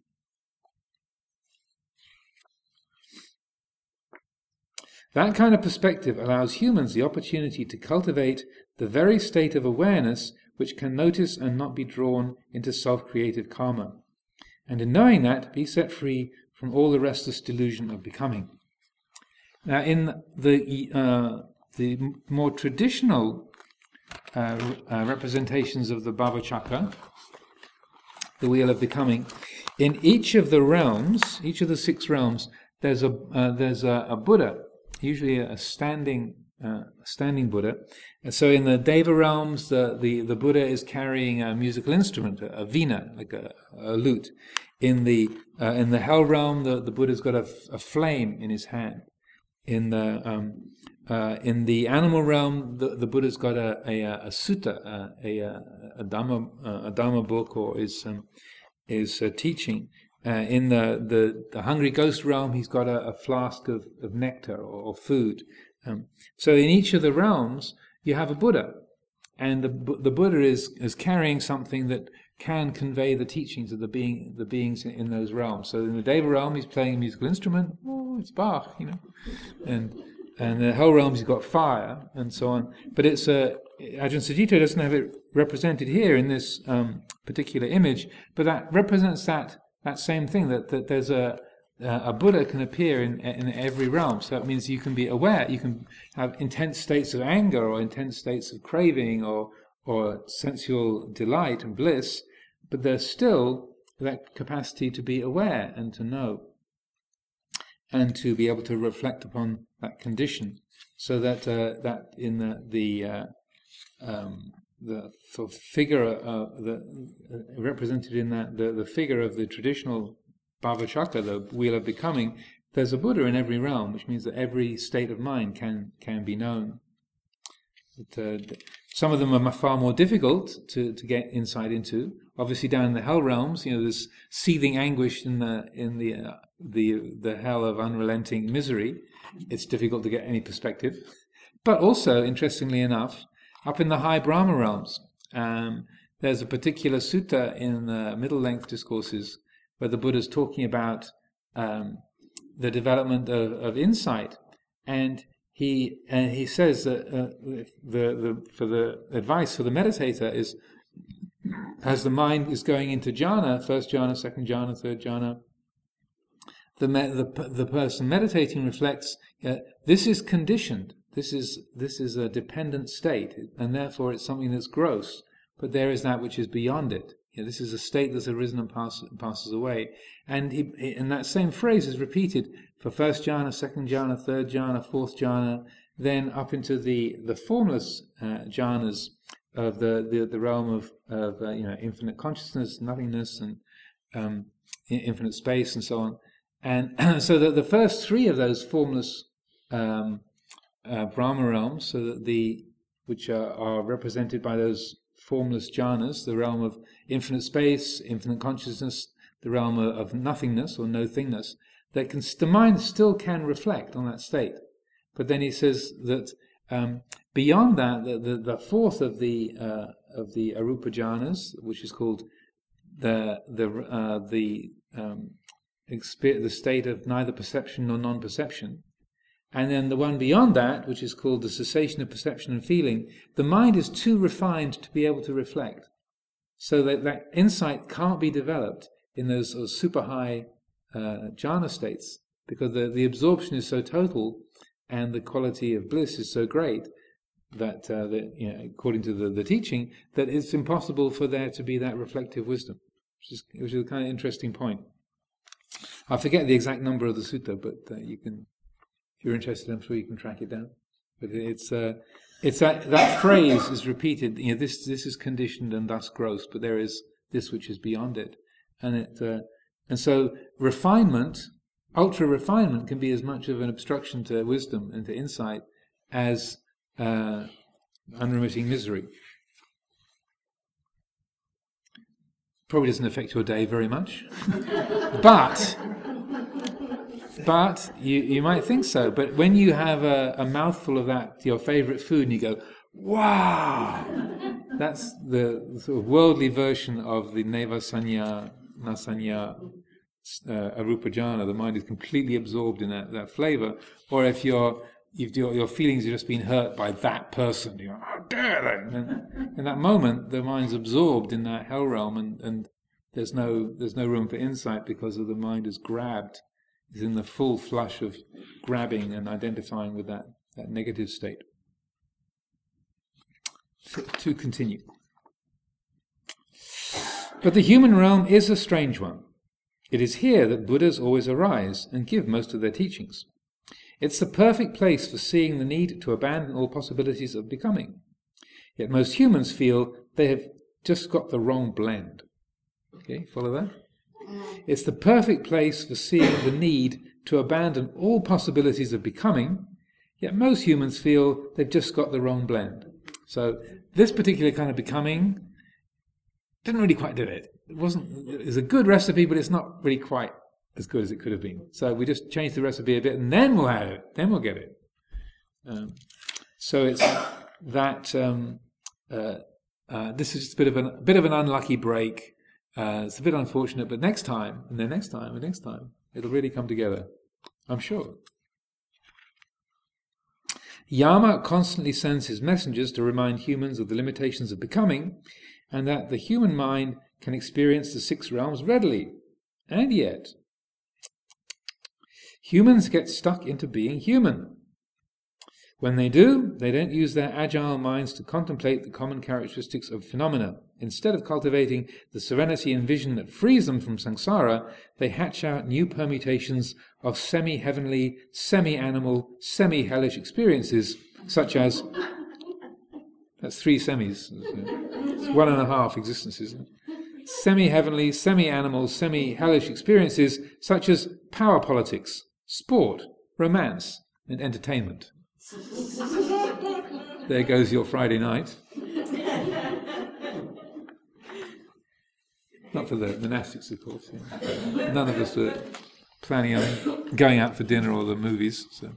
That kind of perspective allows humans the opportunity to cultivate the very state of awareness which can notice and not be drawn into self-creative karma, and in knowing that, be set free from all the restless delusion of becoming. Now, in the uh, the more traditional uh, uh, representations of the Bhavachakra, the wheel of becoming, in each of the realms, each of the six realms, there's a uh, there's a, a Buddha, usually a standing uh, standing Buddha. And so, in the Deva realms, the, the the Buddha is carrying a musical instrument, a, a veena, like a, a lute. In the uh, in the hell realm, the, the Buddha's got a, a flame in his hand. In the um, uh, in the animal realm, the, the Buddha's got a a, a sutta, a a, a dhamma a dhamma book, or is um, is uh, teaching. Uh, in the, the the hungry ghost realm, he's got a, a flask of, of nectar or, or food. Um, so in each of the realms, you have a Buddha, and the the Buddha is is carrying something that can convey the teachings of the being, the beings in, in those realms. So in the Deva realm, he's playing a musical instrument. Oh, it's Bach, you know, and and the Hell realms, he's got fire and so on. But it's a uh, Ajahn Sucitto doesn't have it represented here in this um, particular image, but that represents that that same thing, that that there's a Uh, a Buddha can appear in in every realm. So that means you can be aware, you can have intense states of anger or intense states of craving or or sensual delight and bliss, but there's still that capacity to be aware and to know and to be able to reflect upon that condition, so that uh, that in the the uh, um, the sort of figure uh, the uh, represented in that the, the figure of the traditional Bhavachakra, the wheel of becoming, there's a Buddha in every realm, which means that every state of mind can can be known. But, uh, some of them are far more difficult to, to get insight into. Obviously, down in the hell realms, you know, there's seething anguish in the in the uh, the the hell of unrelenting misery. It's difficult to get any perspective. But also, interestingly enough, up in the high Brahma realms, um, there's a particular sutta in the middle length discourses where the Buddha's talking about um, the development of, of insight, and he and he says that uh, the the for the advice for the meditator is, as the mind is going into jhana, first jhana, second jhana, third jhana, the me- the the person meditating reflects, uh, this is conditioned, this is this is a dependent state, and therefore it's something that's gross, but there is that which is beyond it. You know, this is a state that's arisen and pass, passes away. And he, and that same phrase is repeated for first jhana, second jhana, third jhana, fourth jhana, then up into the, the formless uh, jhanas of the, the, the realm of, of uh, you know, infinite consciousness, nothingness, and um, infinite space, and so on. And so that the first three of those formless um, uh, Brahma realms, so that the which are, are represented by those formless jhanas, the realm of infinite space, infinite consciousness, the realm of, of nothingness or no-thingness, that can, the mind still can reflect on that state. But then he says that um, beyond that, the, the, the fourth of the uh, of the arupa jhanas, which is called the the uh, the um, exper- the state of neither perception nor non-perception, and then the one beyond that, which is called the cessation of perception and feeling, the mind is too refined to be able to reflect. So that, that insight can't be developed in those sort of super high uh, jhana states, because the, the absorption is so total and the quality of bliss is so great that, uh, that you know, according to the, the teaching, that it's impossible for there to be that reflective wisdom, which is, which is a kind of interesting point. I forget the exact number of the sutta, but uh, you can... If you're interested, I'm sure you can track it down. But it's uh, it's that that phrase is repeated. You know, this this is conditioned and thus gross, but there is this which is beyond it, and it uh, and so refinement, ultra refinement, can be as much of an obstruction to wisdom and to insight as uh, unremitting misery. Probably doesn't affect your day very much, but. But you, you might think so. But when you have a, a mouthful of that, your favourite food, and you go, wow! That's the sort of worldly version of the neva sanya, nasanya, uh, arupa jhana. The mind is completely absorbed in that, that flavour. Or if you're, you've, your, your feelings have just been hurt by that person, you're like, how dare they? And in that moment, the mind's absorbed in that hell realm, and, and there's no there's no room for insight because of the mind is grabbed. Is in the full flush of grabbing and identifying with that, that negative state. So, to continue. But the human realm is a strange one. It is here that Buddhas always arise and give most of their teachings. It's the perfect place for seeing the need to abandon all possibilities of becoming. Yet most humans feel they have just got the wrong blend. Okay, follow that? It's the perfect place for seeing the need to abandon all possibilities of becoming, yet most humans feel they've just got the wrong blend. So this particular kind of becoming didn't really quite do it. It wasn't. It's a good recipe, but it's not really quite as good as it could have been. So we just changed the recipe a bit, and then we'll have it. Then we'll get it. Um, so it's that. Um, uh, uh, this is just a bit of an a bit of an unlucky break. Uh, it's a bit unfortunate, but next time, and then next time, and next time, it'll really come together, I'm sure. Yama constantly sends his messengers to remind humans of the limitations of becoming, and that the human mind can experience the six realms readily. And yet, humans get stuck into being human. When they do, they don't use their agile minds to contemplate the common characteristics of phenomena. Instead of cultivating the serenity and vision that frees them from samsara, they hatch out new permutations of semi-heavenly, semi-animal, semi-hellish experiences, such as... That's three semis. It's one and a half existences. Semi-heavenly, semi-animal, semi-hellish experiences, such as power politics, sport, romance, and entertainment. There goes your Friday night. Not for the monastics, of course. Yeah. None of us are planning on going out for dinner or the movies. So,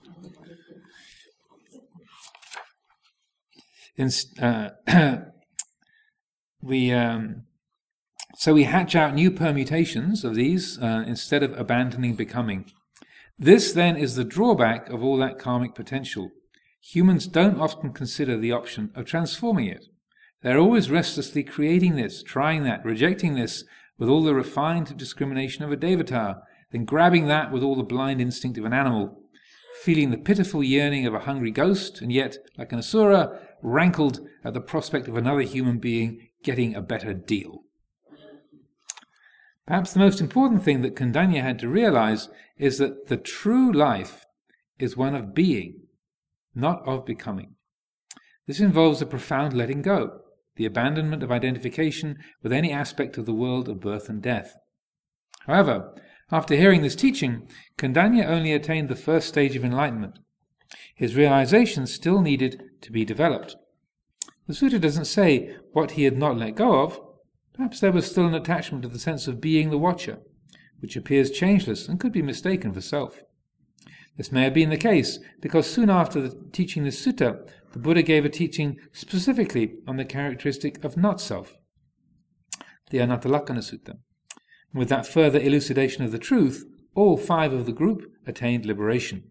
In, uh, we um, so we hatch out new permutations of these uh, instead of abandoning becoming. This, then, is the drawback of all that karmic potential. Humans don't often consider the option of transforming it. They're always restlessly creating this, trying that, rejecting this with all the refined discrimination of a devata, then grabbing that with all the blind instinct of an animal, feeling the pitiful yearning of a hungry ghost, and yet, like an asura, rankled at the prospect of another human being getting a better deal. Perhaps the most important thing that Kondanya had to realize is that the true life is one of being, not of becoming. This involves a profound letting go, the abandonment of identification with any aspect of the world of birth and death. However, after hearing this teaching, Kondanya only attained the first stage of enlightenment. His realization still needed to be developed. The sutta doesn't say what he had not let go of. Perhaps there was still an attachment to the sense of being the watcher, which appears changeless and could be mistaken for self. This may have been the case, because soon after the teaching this sutta, the Buddha gave a teaching specifically on the characteristic of not-self, the Anattalakkana Sutta. And with that further elucidation of the truth, all five of the group attained liberation.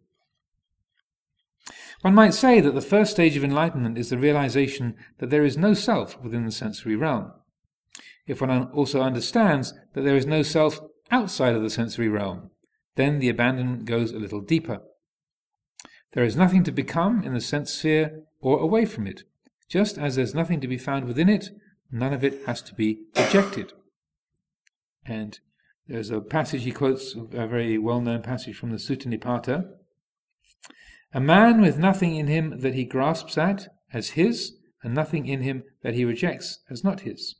One might say that the first stage of enlightenment is the realization that there is no self within the sensory realm. If one also understands that there is no self outside of the sensory realm, then the abandonment goes a little deeper. There is nothing to become in the sense sphere or away from it. Just as there's nothing to be found within it, none of it has to be rejected. And there's a passage he quotes, a very well-known passage from the Sutta Nipata. A man with nothing in him that he grasps at as his, and nothing in him that he rejects as not his.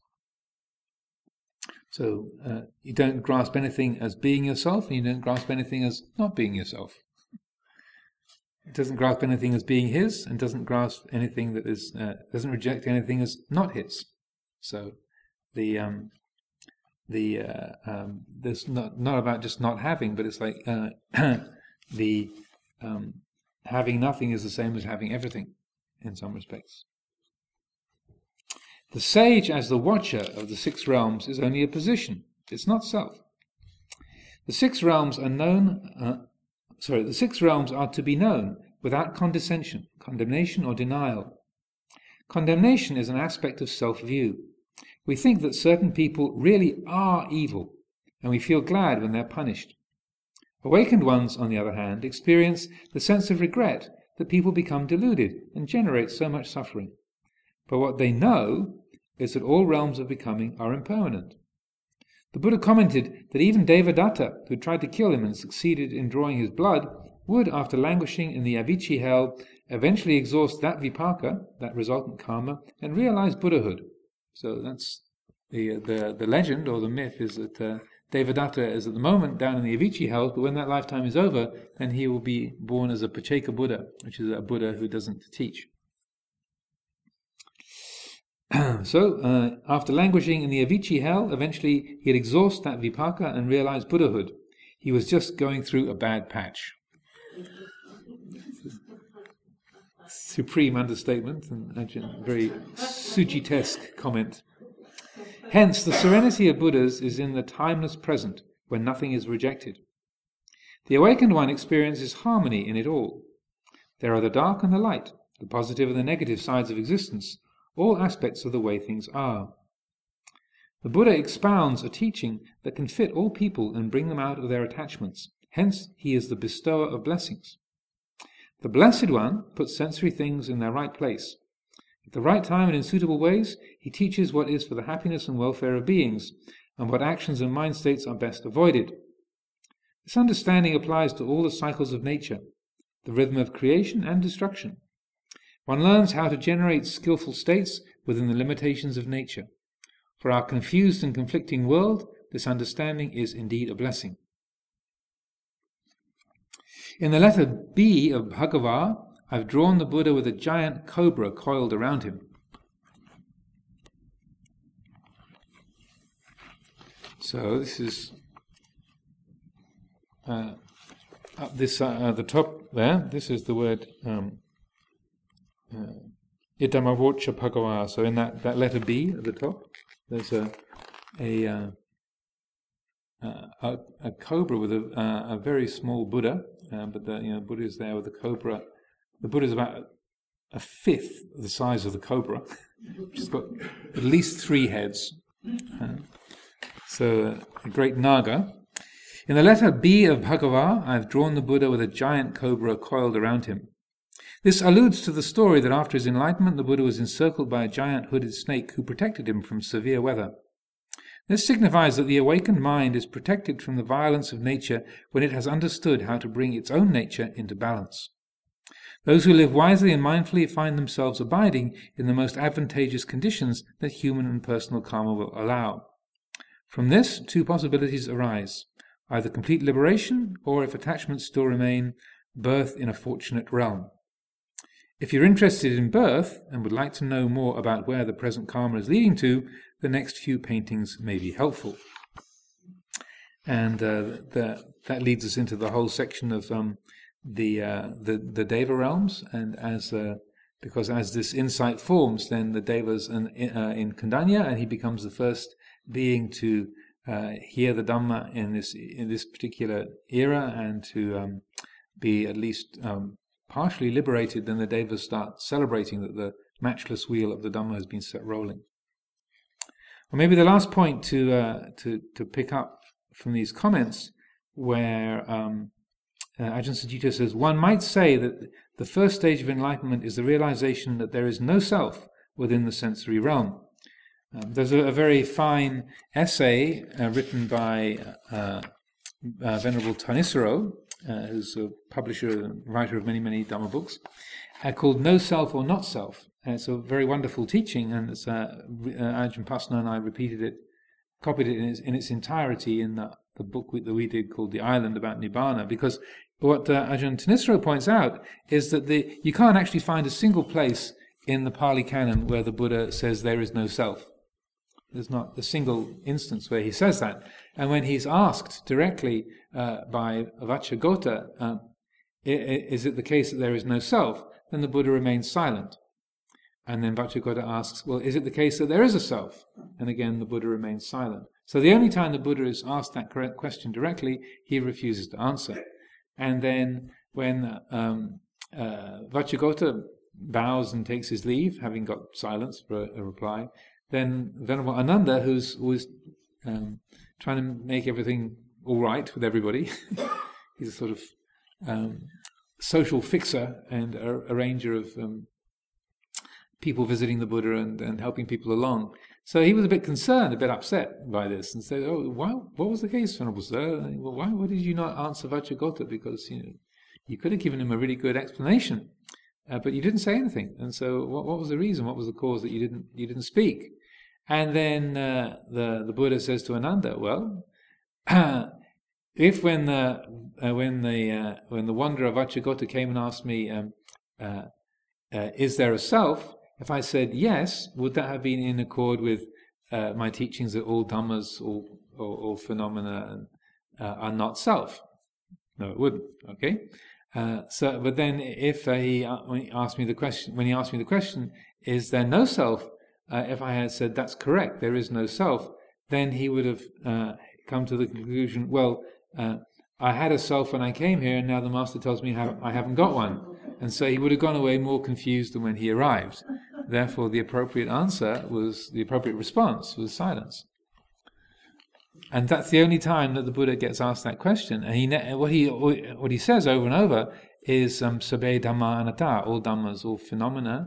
So uh, you don't grasp anything as being yourself, and you don't grasp anything as not being yourself. It doesn't grasp anything as being his, and doesn't grasp anything that is uh, doesn't reject anything as not his. So the um, the uh, um, there's not not about just not having, but it's like uh, the um, having nothing is the same as having everything in some respects. The sage as the watcher of the six realms is only a position. It's not self. The six realms are known. Uh, sorry, the six realms are to be known without condescension, condemnation, or denial. Condemnation is an aspect of self-view. We think that certain people really are evil, and we feel glad when they're punished. Awakened ones, on the other hand, experience the sense of regret that people become deluded and generate so much suffering. But what they know is that all realms of becoming are impermanent. The Buddha commented that even Devadatta, who tried to kill him and succeeded in drawing his blood, would, after languishing in the Avicii hell, eventually exhaust that vipaka, that resultant karma, and realize Buddhahood. So that's the the, the legend or the myth is that uh, Devadatta is at the moment down in the Avicii hells, but when that lifetime is over, then he will be born as a Pacceka Buddha, which is a Buddha who doesn't teach. So, uh, after languishing in the Avicii hell, eventually he'd exhaust that vipaka and realize Buddhahood. He was just going through a bad patch. Supreme understatement and a very Sujitesque comment. Hence, the serenity of Buddhas is in the timeless present, when nothing is rejected. The awakened one experiences harmony in it all. There are the dark and the light, the positive and the negative sides of existence, all aspects of the way things are. The Buddha expounds a teaching that can fit all people and bring them out of their attachments. Hence, he is the bestower of blessings. The Blessed One puts sensory things in their right place. At the right time and in suitable ways, he teaches what is for the happiness and welfare of beings, and what actions and mind states are best avoided. This understanding applies to all the cycles of nature, the rhythm of creation and destruction. One learns how to generate skillful states within the limitations of nature. For our confused and conflicting world, this understanding is indeed a blessing. In the letter B of Bhagavad, I've drawn the Buddha with a giant cobra coiled around him. So this is uh, up this uh, uh, the top there. This is the word um, uh, Idamavocha Bhagava. So in that, that letter B at the top, there's a a uh, uh, a, a cobra with a, uh, a very small Buddha, uh, but the you know Buddha is there with the cobra. The Buddha is about a fifth the size of the cobra, which has got at least three heads. Uh, so a great naga. In the letter B of Bhagavad, I have drawn the Buddha with a giant cobra coiled around him. This alludes to the story that after his enlightenment, the Buddha was encircled by a giant hooded snake who protected him from severe weather. This signifies that the awakened mind is protected from the violence of nature when it has understood how to bring its own nature into balance. Those who live wisely and mindfully find themselves abiding in the most advantageous conditions that human and personal karma will allow. From this, two possibilities arise: either complete liberation, or, if attachments still remain, birth in a fortunate realm. If you're interested in birth and would like to know more about where the present karma is leading to, the next few paintings may be helpful. And uh, the, that leads us into the whole section of um, the, uh, the the Deva realms. And as uh, because as this insight forms, then the Devas in, uh, in Kandanya, and he becomes the first being to uh, hear the Dhamma in this in this particular era, and to um, be at least um, partially liberated. Then the Devas start celebrating that the matchless wheel of the Dhamma has been set rolling. Or maybe the last point to uh, to to pick up from these comments, where um, uh, Ajahn Sucitto says, one might say that the first stage of enlightenment is the realization that there is no self within the sensory realm. Um, there's a, a very fine essay uh, written by uh, uh, Venerable Thanissaro, uh, who's a publisher and writer of many, many Dhamma books, uh, called No Self or Not Self. And it's a very wonderful teaching, and it's, uh, uh, Ajahn Pasna and I repeated it, copied it in its, in its entirety in the, the book we, that we did called The Island About Nibbana, because what uh, Ajahn Thanissaro points out is that the, you can't actually find a single place in the Pali Canon where the Buddha says there is no self. There's not a single instance where he says that. And when he's asked directly uh, by Vacchagotta, um, is it the case that there is no self, then the Buddha remains silent. And then Vacchagotta asks, well, is it the case that there is a self? And again, the Buddha remains silent. So the only time the Buddha is asked that correct question directly, he refuses to answer. And then when um, uh, Vacchagotta bows and takes his leave, having got silence for a, a reply, then Venerable Ananda, who's always um, trying to make everything all right with everybody, he's a sort of um, social fixer and a, arranger of um, people visiting the Buddha and, and helping people along. So he was a bit concerned, a bit upset by this, and said, "Oh, why? What was the case, Venerable Sir? Well, why, why did you not answer Vacchagotta? Because you know, you could have given him a really good explanation, uh, but you didn't say anything. And so, what, what was the reason? What was the cause that you didn't you didn't speak?" And then uh, the the Buddha says to Ananda, "Well, if when the uh, when the uh, when the wanderer Vacchagotta came and asked me, um, uh, uh, is there a self? If I said yes, would that have been in accord with uh, my teachings that all dhammas, all, all, all phenomena uh, are not self? No, it wouldn't. Okay. Uh, so, but then, if uh, he, uh, when he asked me the question, when he asked me the question, is there no self uh, if I had said that's correct, there is no self, then he would have uh, come to the conclusion, well, uh, I had a self when I came here, and now the master tells me I haven't got one. And so he would have gone away more confused than when he arrived. Therefore, the appropriate answer was, the appropriate response was silence. And that's the only time that the Buddha gets asked that question. And he, what he what he says over and over is um, Sabbe Dhamma Anatta, all dhammas, all phenomena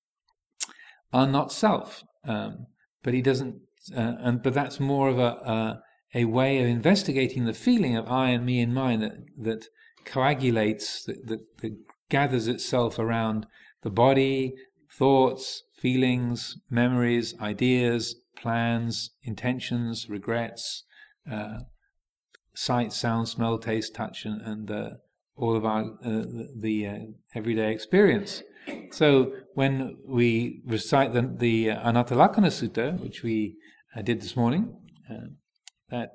are not self. Um, but he doesn't, uh, and but that's more of a, a a way of investigating the feeling of I and me and mine that that coagulates, that, that, that gathers itself around the body, thoughts, feelings, memories, ideas, plans, intentions, regrets, uh, sight, sound, smell, taste, touch, and, and uh, all of our uh, the uh, everyday experience. So when we recite the, the uh, Anattalakkana Sutta, which we uh, did this morning, uh, that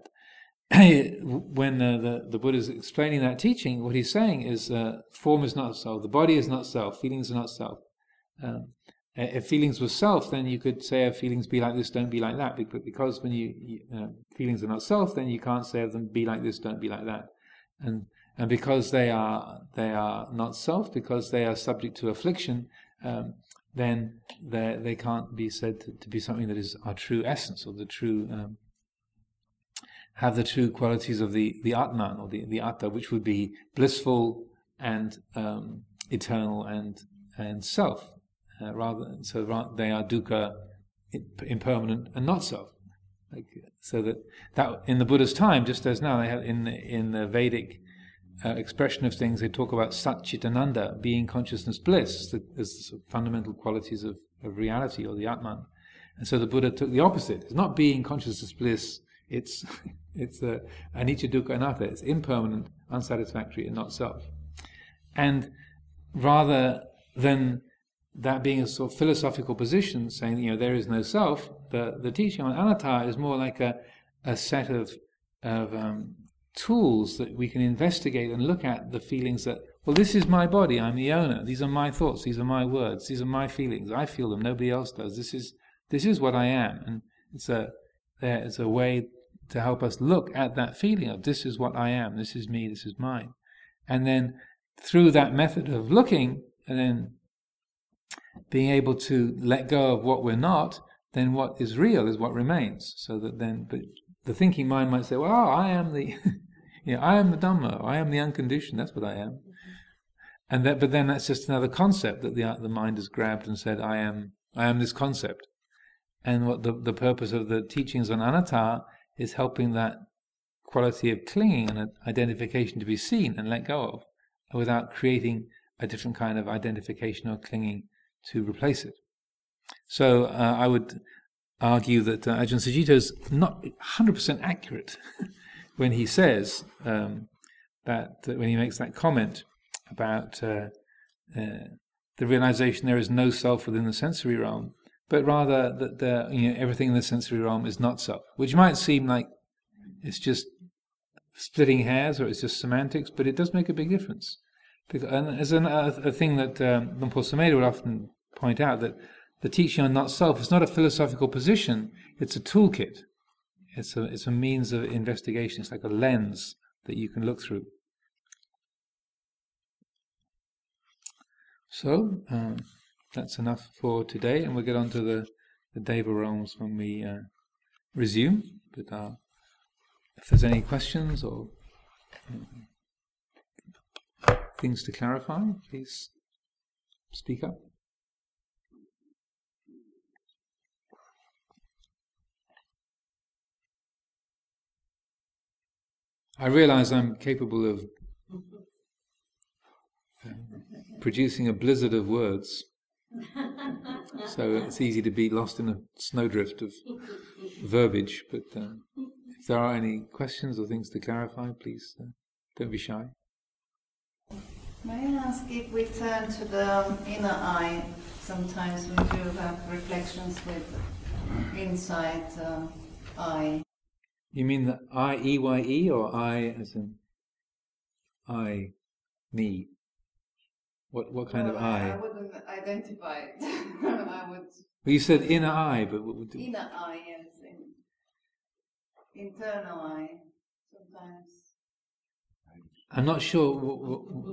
when uh, the, the Buddha is explaining that teaching, what he's saying is uh, form is not self, the body is not self, feelings are not self. Um, if feelings were self, then you could say, if feelings be like this, don't be like that. But because when you, you uh, feelings are not self, then you can't say of them, be like this, don't be like that. And and because they are they are not self, because they are subject to affliction, um, then they they can't be said to, to be something that is our true essence, or the true um, have the true qualities of the the Atman, or the the Atta, which would be blissful and um, eternal and and self. Uh, rather, so ra- they are dukkha, impermanent, and not self. Like, so that that in the Buddha's time, just as now, they have in the, in the Vedic uh, expression of things, they talk about Sat Chit Ananda, being consciousness, bliss, as the, as the sort of fundamental qualities of, of reality, or the Atman. And so the Buddha took the opposite. It's not being consciousness, bliss. It's it's a anicca, dukkha, anatta. It's impermanent, unsatisfactory, and not self. And rather than that being a sort of philosophical position, saying, you know, there is no self, the, the teaching on anatta is more like a, a set of, of um, tools that we can investigate and look at the feelings that, well, this is my body, I'm the owner, these are my thoughts, these are my words, these are my feelings, I feel them, nobody else does, this is this is what I am. And it's a, there is a way to help us look at that feeling of, this is what I am, this is me, this is mine. And then through that method of looking, and then being able to let go of what we're not, then what is real is what remains. So that then, but the thinking mind might say, well, oh, I am the, you know, I am the Dhamma, I am the unconditioned, that's what I am. And that, but then that's just another concept that the the mind has grabbed and said, I am, I am this concept. And what the the purpose of the teachings on anatta is helping that quality of clinging and identification to be seen and let go of, without creating a different kind of identification or clinging to replace it. So uh, I would argue that uh, Ajahn Sucitto is not one hundred percent accurate when he says um, that, that when he makes that comment about uh, uh, the realization there is no self within the sensory realm, but rather that the, you know, everything in the sensory realm is not self, which might seem like it's just splitting hairs or it's just semantics, but it does make a big difference. Because, and as an, a, a thing that um, Luang Por Sumedho would often point out, that the teaching on not self is not a philosophical position, it's a toolkit. It's a, it's a means of investigation. It's like a lens that you can look through. So, um, that's enough for today, and we'll get on to the, the Deva realms when we uh, resume. But uh, if there's any questions or um, things to clarify, please speak up. I realize I'm capable of uh, producing a blizzard of words, so it's easy to be lost in a snowdrift of verbiage, but um, if there are any questions or things to clarify, please uh, don't be shy. May I ask, if we turn to the inner eye, sometimes we do have reflections with inside uh, eye. You mean the I, E, Y, E, or I as in I, me? What what kind well, of I? I wouldn't identify it. I would. Well, you said inner eye, but what would do? Inner eye, yes. In, internal eye, sometimes. I'm not sure. What, what, what,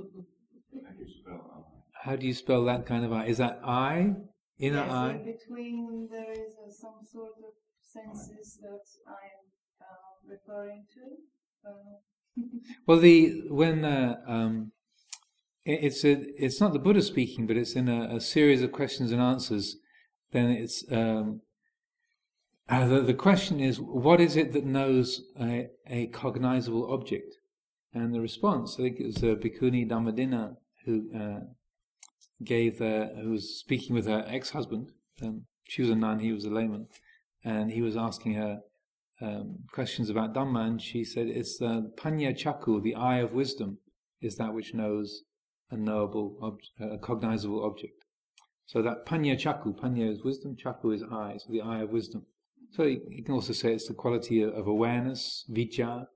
how do you spell that kind of eye? Is that eye? Inner yes, eye? In between there is uh, some sort of senses that I'm uh, referring to. Uh, Well, the when uh, um, it, it's a, it's not the Buddha speaking, but it's in a, a series of questions and answers. Then it's um, uh, the the question is, what is it that knows a, a cognizable object? And the response, I think it was uh, Bhikkhuni Dhammadinna who uh, gave the who was speaking with her ex-husband. Um, she was a nun, he was a layman, and he was asking her Um, questions about Dhamma, and she said it's the Panya Chaku, the eye of wisdom, is that which knows a knowable, ob- a cognizable object. So that Panya Chaku, Panya is wisdom, Chaku is eye, so the eye of wisdom. So you, you can also say it's the quality of, of awareness, Vijja,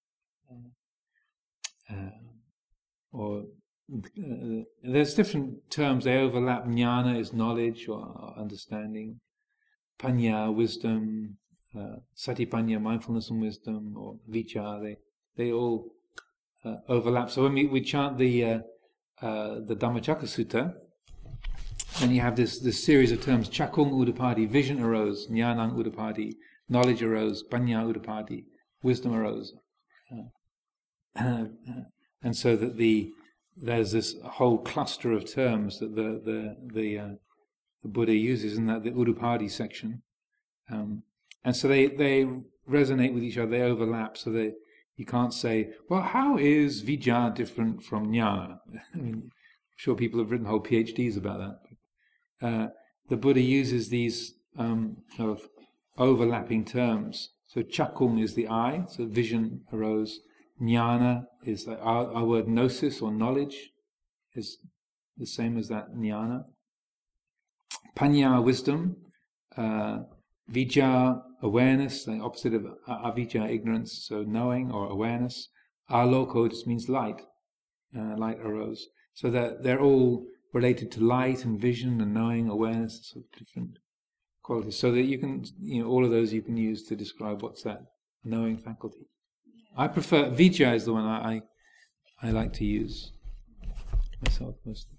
uh, or uh, there's different terms, they overlap. Jnana is knowledge or understanding, Panya, wisdom, Uh, Satipanya, mindfulness and wisdom, or Vijja, they they all uh, overlap. So when we, we chant the uh, uh, the Dhammacakka Sutta, then you have this this series of terms: Chakung Udapadi, vision arose; Jnanang Udapadi, knowledge arose; Panya Udapadi, wisdom arose. Uh, uh, and so that the there's this whole cluster of terms that the the the, uh, the Buddha uses in that the Udapadi section. Um, And so they, they resonate with each other, they overlap, so that you can't say, well, how is Vijja different from Jnana? I mean, I'm sure people have written whole PhDs about that. Uh, the Buddha uses these um, sort of overlapping terms. So Chakung is the eye, so vision arose. Jnana is like our, our word gnosis or knowledge is the same as that jnana. Panya, wisdom. Uh, Vijja, awareness, the opposite of avijja, ignorance, so knowing or awareness. Aloko just means light. Uh, light arose. So that they're all related to light and vision and knowing, awareness, sort of different qualities. So that you can, you know, all of those you can use to describe what's that knowing faculty. I prefer, Vijja is the one I, I, I like to use myself mostly.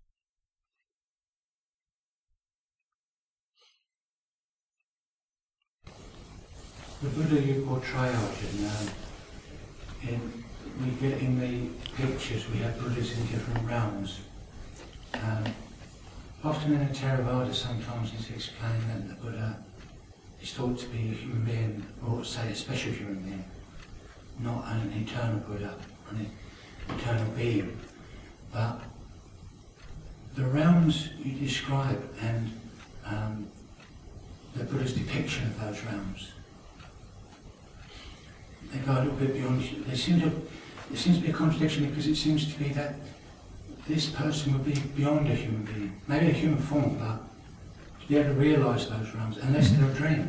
The Buddha you portray, Arjun, um, in, we get in the pictures, we have Buddhas in different realms. Um, often in the Theravada, sometimes it's explained that the Buddha is thought to be a human being, or say a special human being, not an eternal Buddha, an eternal being. But the realms you describe and um, the Buddha's depiction of those realms, they go a little bit beyond. They seem to. There seems to be a contradiction because it seems to be that this person would be beyond a human being, maybe a human form, but to be able to realise those realms, unless they're a dream.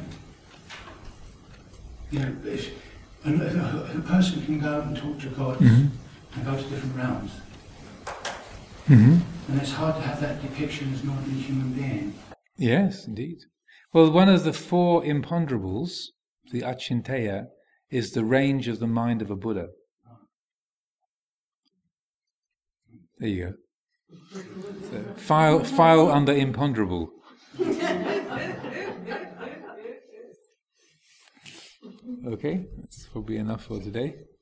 You know, if, if a person can go and talk to gods mm-hmm. and go to different realms, mm-hmm. and it's hard to have that depiction as not a human being. Yes, indeed. Well, one of the four imponderables, the Achinteya, is the range of the mind of a Buddha. There you go. So, file, file under imponderable. Okay, that's probably enough for today.